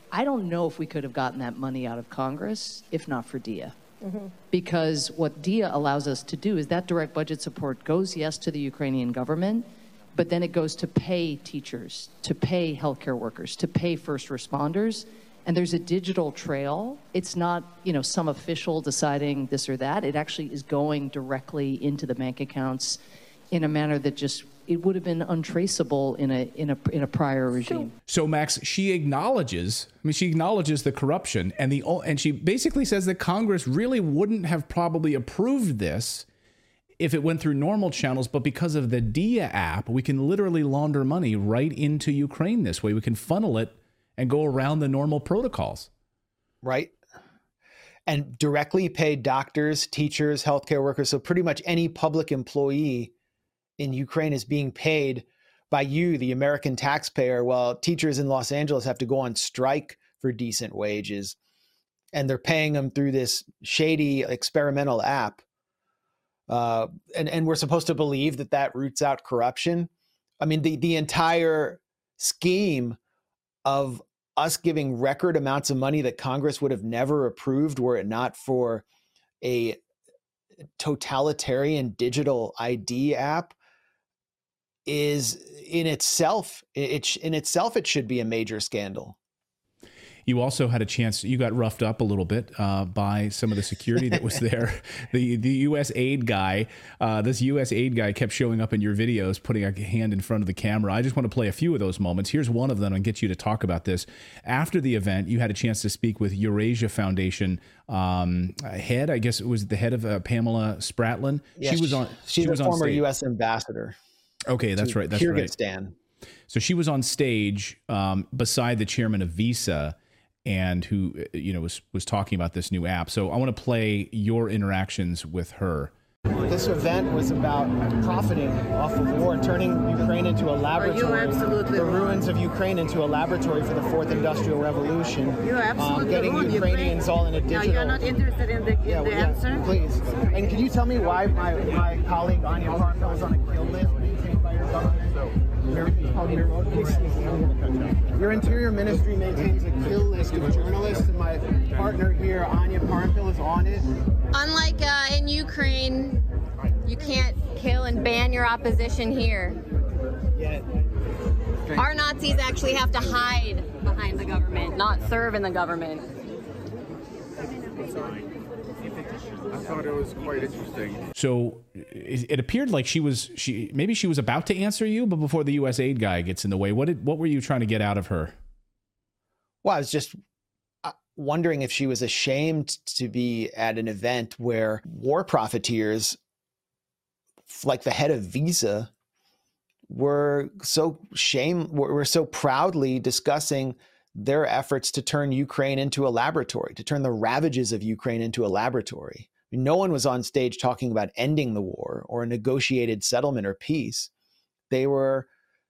Speaker 15: I don't know if we could have gotten that money out of Congress if not for DIA. Because what DIA allows us to do is that direct budget support goes, yes, to the Ukrainian government, but then it goes to pay teachers, to pay healthcare workers, to pay first responders. And there's a digital trail. It's not, some official deciding this or that. It actually is going directly into the bank accounts in a manner that it would have been untraceable in a prior regime.
Speaker 2: So Max, she acknowledges the corruption, and she basically says that Congress really wouldn't have probably approved this if it went through normal channels, but because of the DIA app, we can literally launder money right into Ukraine this way. We can funnel it and go around the normal protocols.
Speaker 12: Right. And directly pay doctors, teachers, healthcare workers. So pretty much any public employee in Ukraine is being paid by you, the American taxpayer, while teachers in Los Angeles have to go on strike for decent wages. And they're paying them through this shady experimental app. And we're supposed to believe that roots out corruption. I mean, the entire scheme of us giving record amounts of money that Congress would have never approved were it not for a totalitarian digital ID app is in itself, it should be a major scandal.
Speaker 2: You also had a chance, you got roughed up a little bit by some of the security that was there. The U.S. aid guy, this U.S. aid guy kept showing up in your videos, putting a hand in front of the camera. I just want to play a few of those moments. Here's one of them and get you to talk about this. After the event, you had a chance to speak with Eurasia Foundation head. I guess it was the head of Pamela Spratlin.
Speaker 12: Yes, she's a former U.S. ambassador.
Speaker 2: Okay, that's right. That's
Speaker 12: Kyrgyzstan.
Speaker 2: Right. So she was on stage beside the chairman of Visa, and who was talking about this new app. So I want to play your interactions with her.
Speaker 12: This event was about profiting off of war, turning Ukraine into a laboratory, the ruins of Ukraine into a laboratory for the fourth industrial revolution.
Speaker 16: You're absolutely
Speaker 12: getting Ukrainians all in a digital.
Speaker 16: Now, you're not interested in the answer?
Speaker 12: Please. And can you tell me why my colleague Anya Parnell is on a kill list maintained by your government? Your Interior Ministry maintains a kill list of journalists, and my partner here, Anya Parnell, is on it.
Speaker 17: Unlike in Ukraine, you can't kill and ban your opposition here. Our Nazis actually have to hide behind the government, not serve in the government.
Speaker 18: I thought it was quite interesting.
Speaker 2: So it appeared like she was about to answer you, but before the U.S. aid guy gets in the way, what were you trying to get out of her?
Speaker 12: Well, I was just wondering if she was ashamed to be at an event where war profiteers, like the head of Visa, were so proudly discussing their efforts to turn Ukraine into a laboratory, to turn the ravages of Ukraine into a laboratory. I mean, no one was on stage talking about ending the war or a negotiated settlement or peace. They were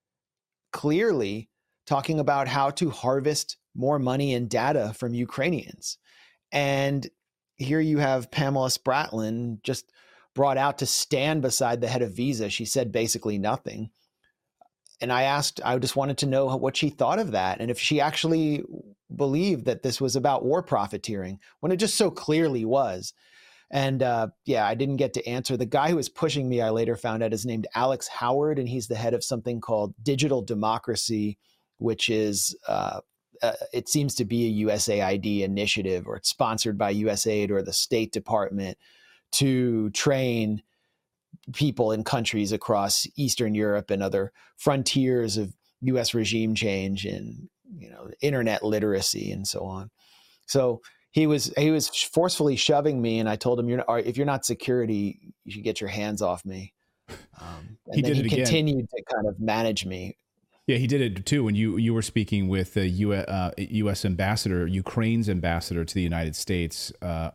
Speaker 12: clearly talking about how to harvest more money and data from Ukrainians. And here you have Pamela Spratlin just brought out to stand beside the head of Visa. She said basically nothing. And I just wanted to know what she thought of that, and if she actually believed that this was about war profiteering, when it just so clearly was. And I didn't get to answer. The guy who was pushing me, I later found out, is named Alex Howard, and he's the head of something called Digital Democracy, which is, it seems to be a USAID initiative, or it's sponsored by USAID or the State Department to train people in countries across Eastern Europe and other frontiers of U.S. regime change and, internet literacy and so on. So he was forcefully shoving me, and I told him, if you're not security, you should get your hands off me. He continued to kind of manage me.
Speaker 2: Yeah, he did it too. When you were speaking with the U.S. ambassador, Ukraine's ambassador to the United States,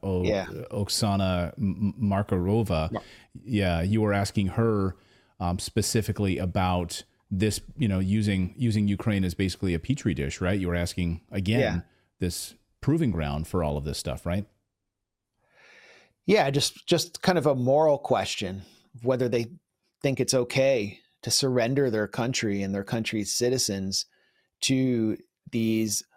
Speaker 2: Oksana Markarova. Yeah, you were asking her specifically about this, using Ukraine as basically a petri dish, right? You were asking again this proving ground for all of this stuff, right?
Speaker 12: Yeah, just kind of a moral question, whether they think it's okay to surrender their country and their country's citizens to these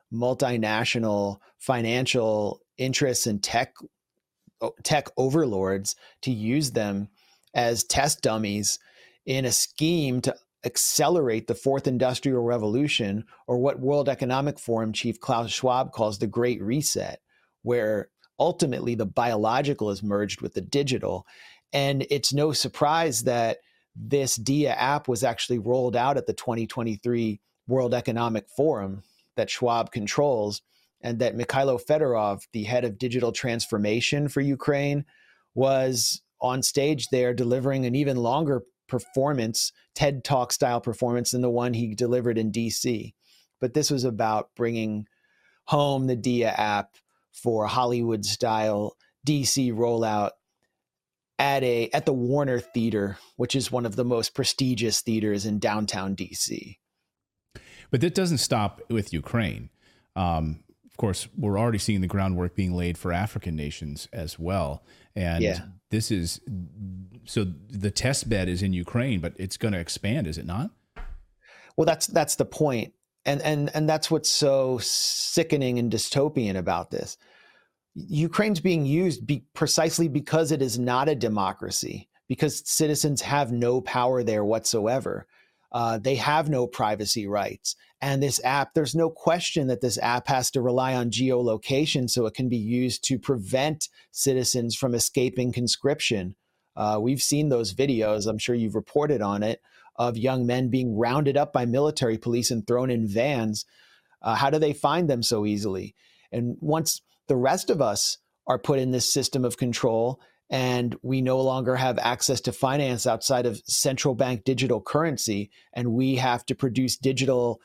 Speaker 12: multinational financial interests and tech overlords to use them as test dummies in a scheme to accelerate the fourth industrial revolution, or what World Economic Forum chief Klaus Schwab calls the Great Reset, where ultimately the biological is merged with the digital. And it's no surprise that this DIA app was actually rolled out at the 2023 World Economic Forum that Schwab controls, and that Mikhailo Fedorov, the head of digital transformation for Ukraine, was on stage there delivering an even longer performance, TED Talk style performance, than the one he delivered in DC. But this was about bringing home the DIA app for a Hollywood style DC rollout at the Warner Theater, which is one of the most prestigious theaters in downtown DC.
Speaker 2: But that doesn't stop with Ukraine. Of course, we're already seeing the groundwork being laid for African nations as well. And this is, so the test bed is in Ukraine, but it's going to expand, is it not?
Speaker 12: Well, that's the point. And that's what's so sickening and dystopian about this. Ukraine's being used precisely because it is not a democracy, because citizens have no power there whatsoever. They have no privacy rights. And this app, there's no question that this app has to rely on geolocation so it can be used to prevent citizens from escaping conscription. We've seen those videos, I'm sure you've reported on it, of young men being rounded up by military police and thrown in vans. How do they find them so easily? And once the rest of us are put in this system of control and we no longer have access to finance outside of central bank digital currency, and we have to produce digital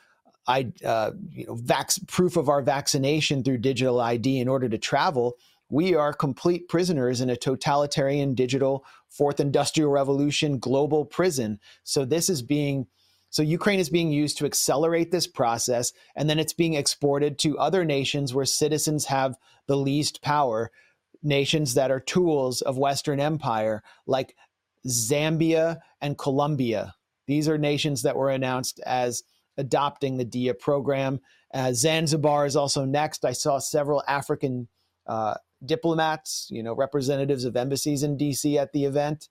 Speaker 12: proof of our vaccination through digital ID in order to travel, we are complete prisoners in a totalitarian digital fourth industrial revolution global prison. So Ukraine is being used to accelerate this process, and then it's being exported to other nations where citizens have the least power, nations that are tools of Western empire, like Zambia and Colombia. These are nations that were announced as adopting the DIA program. Zanzibar is also next. I saw several African diplomats, representatives of embassies in DC at the event.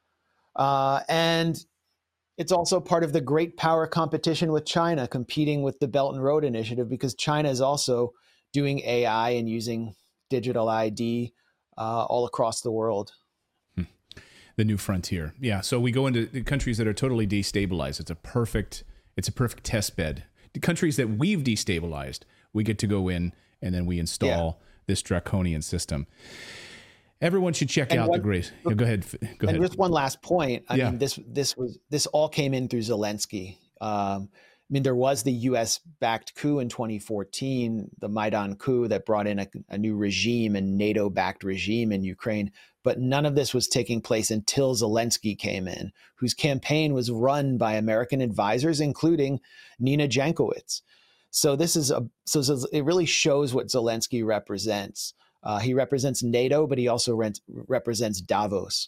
Speaker 12: And it's also part of the great power competition with China, competing with the Belt and Road Initiative, because China is also doing AI and using digital ID all across the world.
Speaker 2: The new frontier. Yeah. So we go into the countries that are totally destabilized. It's a perfect test bed. The countries that we've destabilized, we get to go in and then we install this draconian system. Everyone should check out the Grace. Go ahead.
Speaker 12: And just one last point. I mean, this all came in through Zelensky. There was the U.S.-backed coup in 2014, the Maidan coup that brought in a new regime, and NATO-backed regime in Ukraine. But none of this was taking place until Zelensky came in, whose campaign was run by American advisors, including Nina Jankowicz. So it really shows what Zelensky represents. He represents NATO, but he also represents Davos.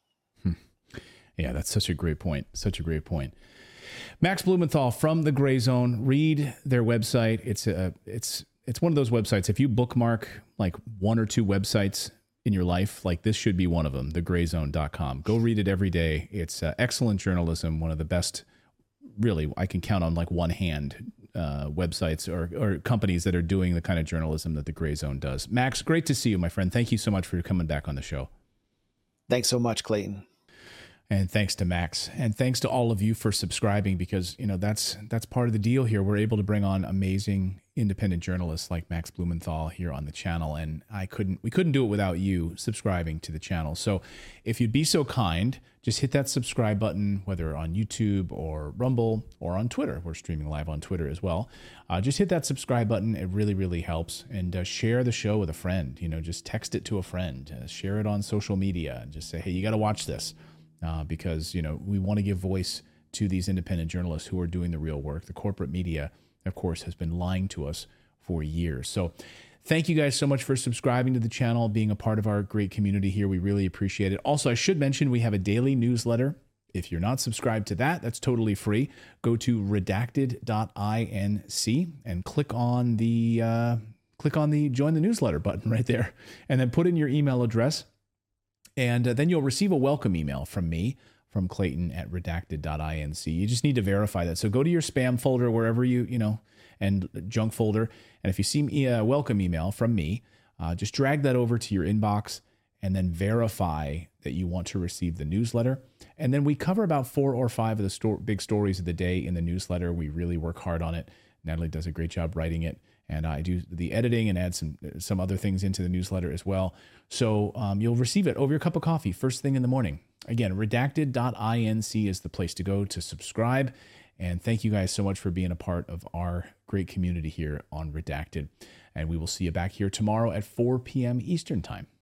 Speaker 2: Yeah, that's such a great point. Such a great point. Max Blumenthal from The Gray Zone. Read their website. It's one of those websites. If you bookmark like one or two websites in your life, like this should be one of them, thegrayzone.com. Go read it every day. It's excellent journalism, one of the best, really, I can count on like one hand websites or companies that are doing the kind of journalism that The Gray Zone does. Max, great to see you, my friend. Thank you so much for coming back on the show.
Speaker 12: Thanks so much, Clayton.
Speaker 2: And thanks to Max, and thanks to all of you for subscribing, because that's part of the deal here. We're able to bring on amazing independent journalists like Max Blumenthal here on the channel, and we couldn't do it without you subscribing to the channel. So if you'd be so kind, just hit that subscribe button, whether on YouTube or Rumble or on Twitter. We're streaming live on Twitter as well. Just hit that subscribe button. It really, really helps. And share the show with a friend. Just text it to a friend. Share it on social media and just say, hey, you got to watch this. Because, we want to give voice to these independent journalists who are doing the real work. The corporate media, of course, has been lying to us for years. So thank you guys so much for subscribing to the channel, being a part of our great community here. We really appreciate it. Also, I should mention we have a daily newsletter If you're not subscribed to that, that's totally free. Go to redacted.inc and click on the join the newsletter button right there, and then put in your email address, and then you'll receive a welcome email from me, from Clayton at redacted.inc. You just need to verify that. So go to your spam folder, wherever and junk folder, and if you see a welcome email from me, just drag that over to your inbox and then verify that you want to receive the newsletter. And then we cover about 4 or 5 of the big stories of the day in the newsletter. We really work hard on it. Natalie does a great job writing it, and I do the editing and add some other things into the newsletter as well. So you'll receive it over your cup of coffee first thing in the morning. Again, redacted.inc is the place to go to subscribe. And thank you guys so much for being a part of our great community here on Redacted. And we will see you back here tomorrow at 4 p.m. Eastern Time.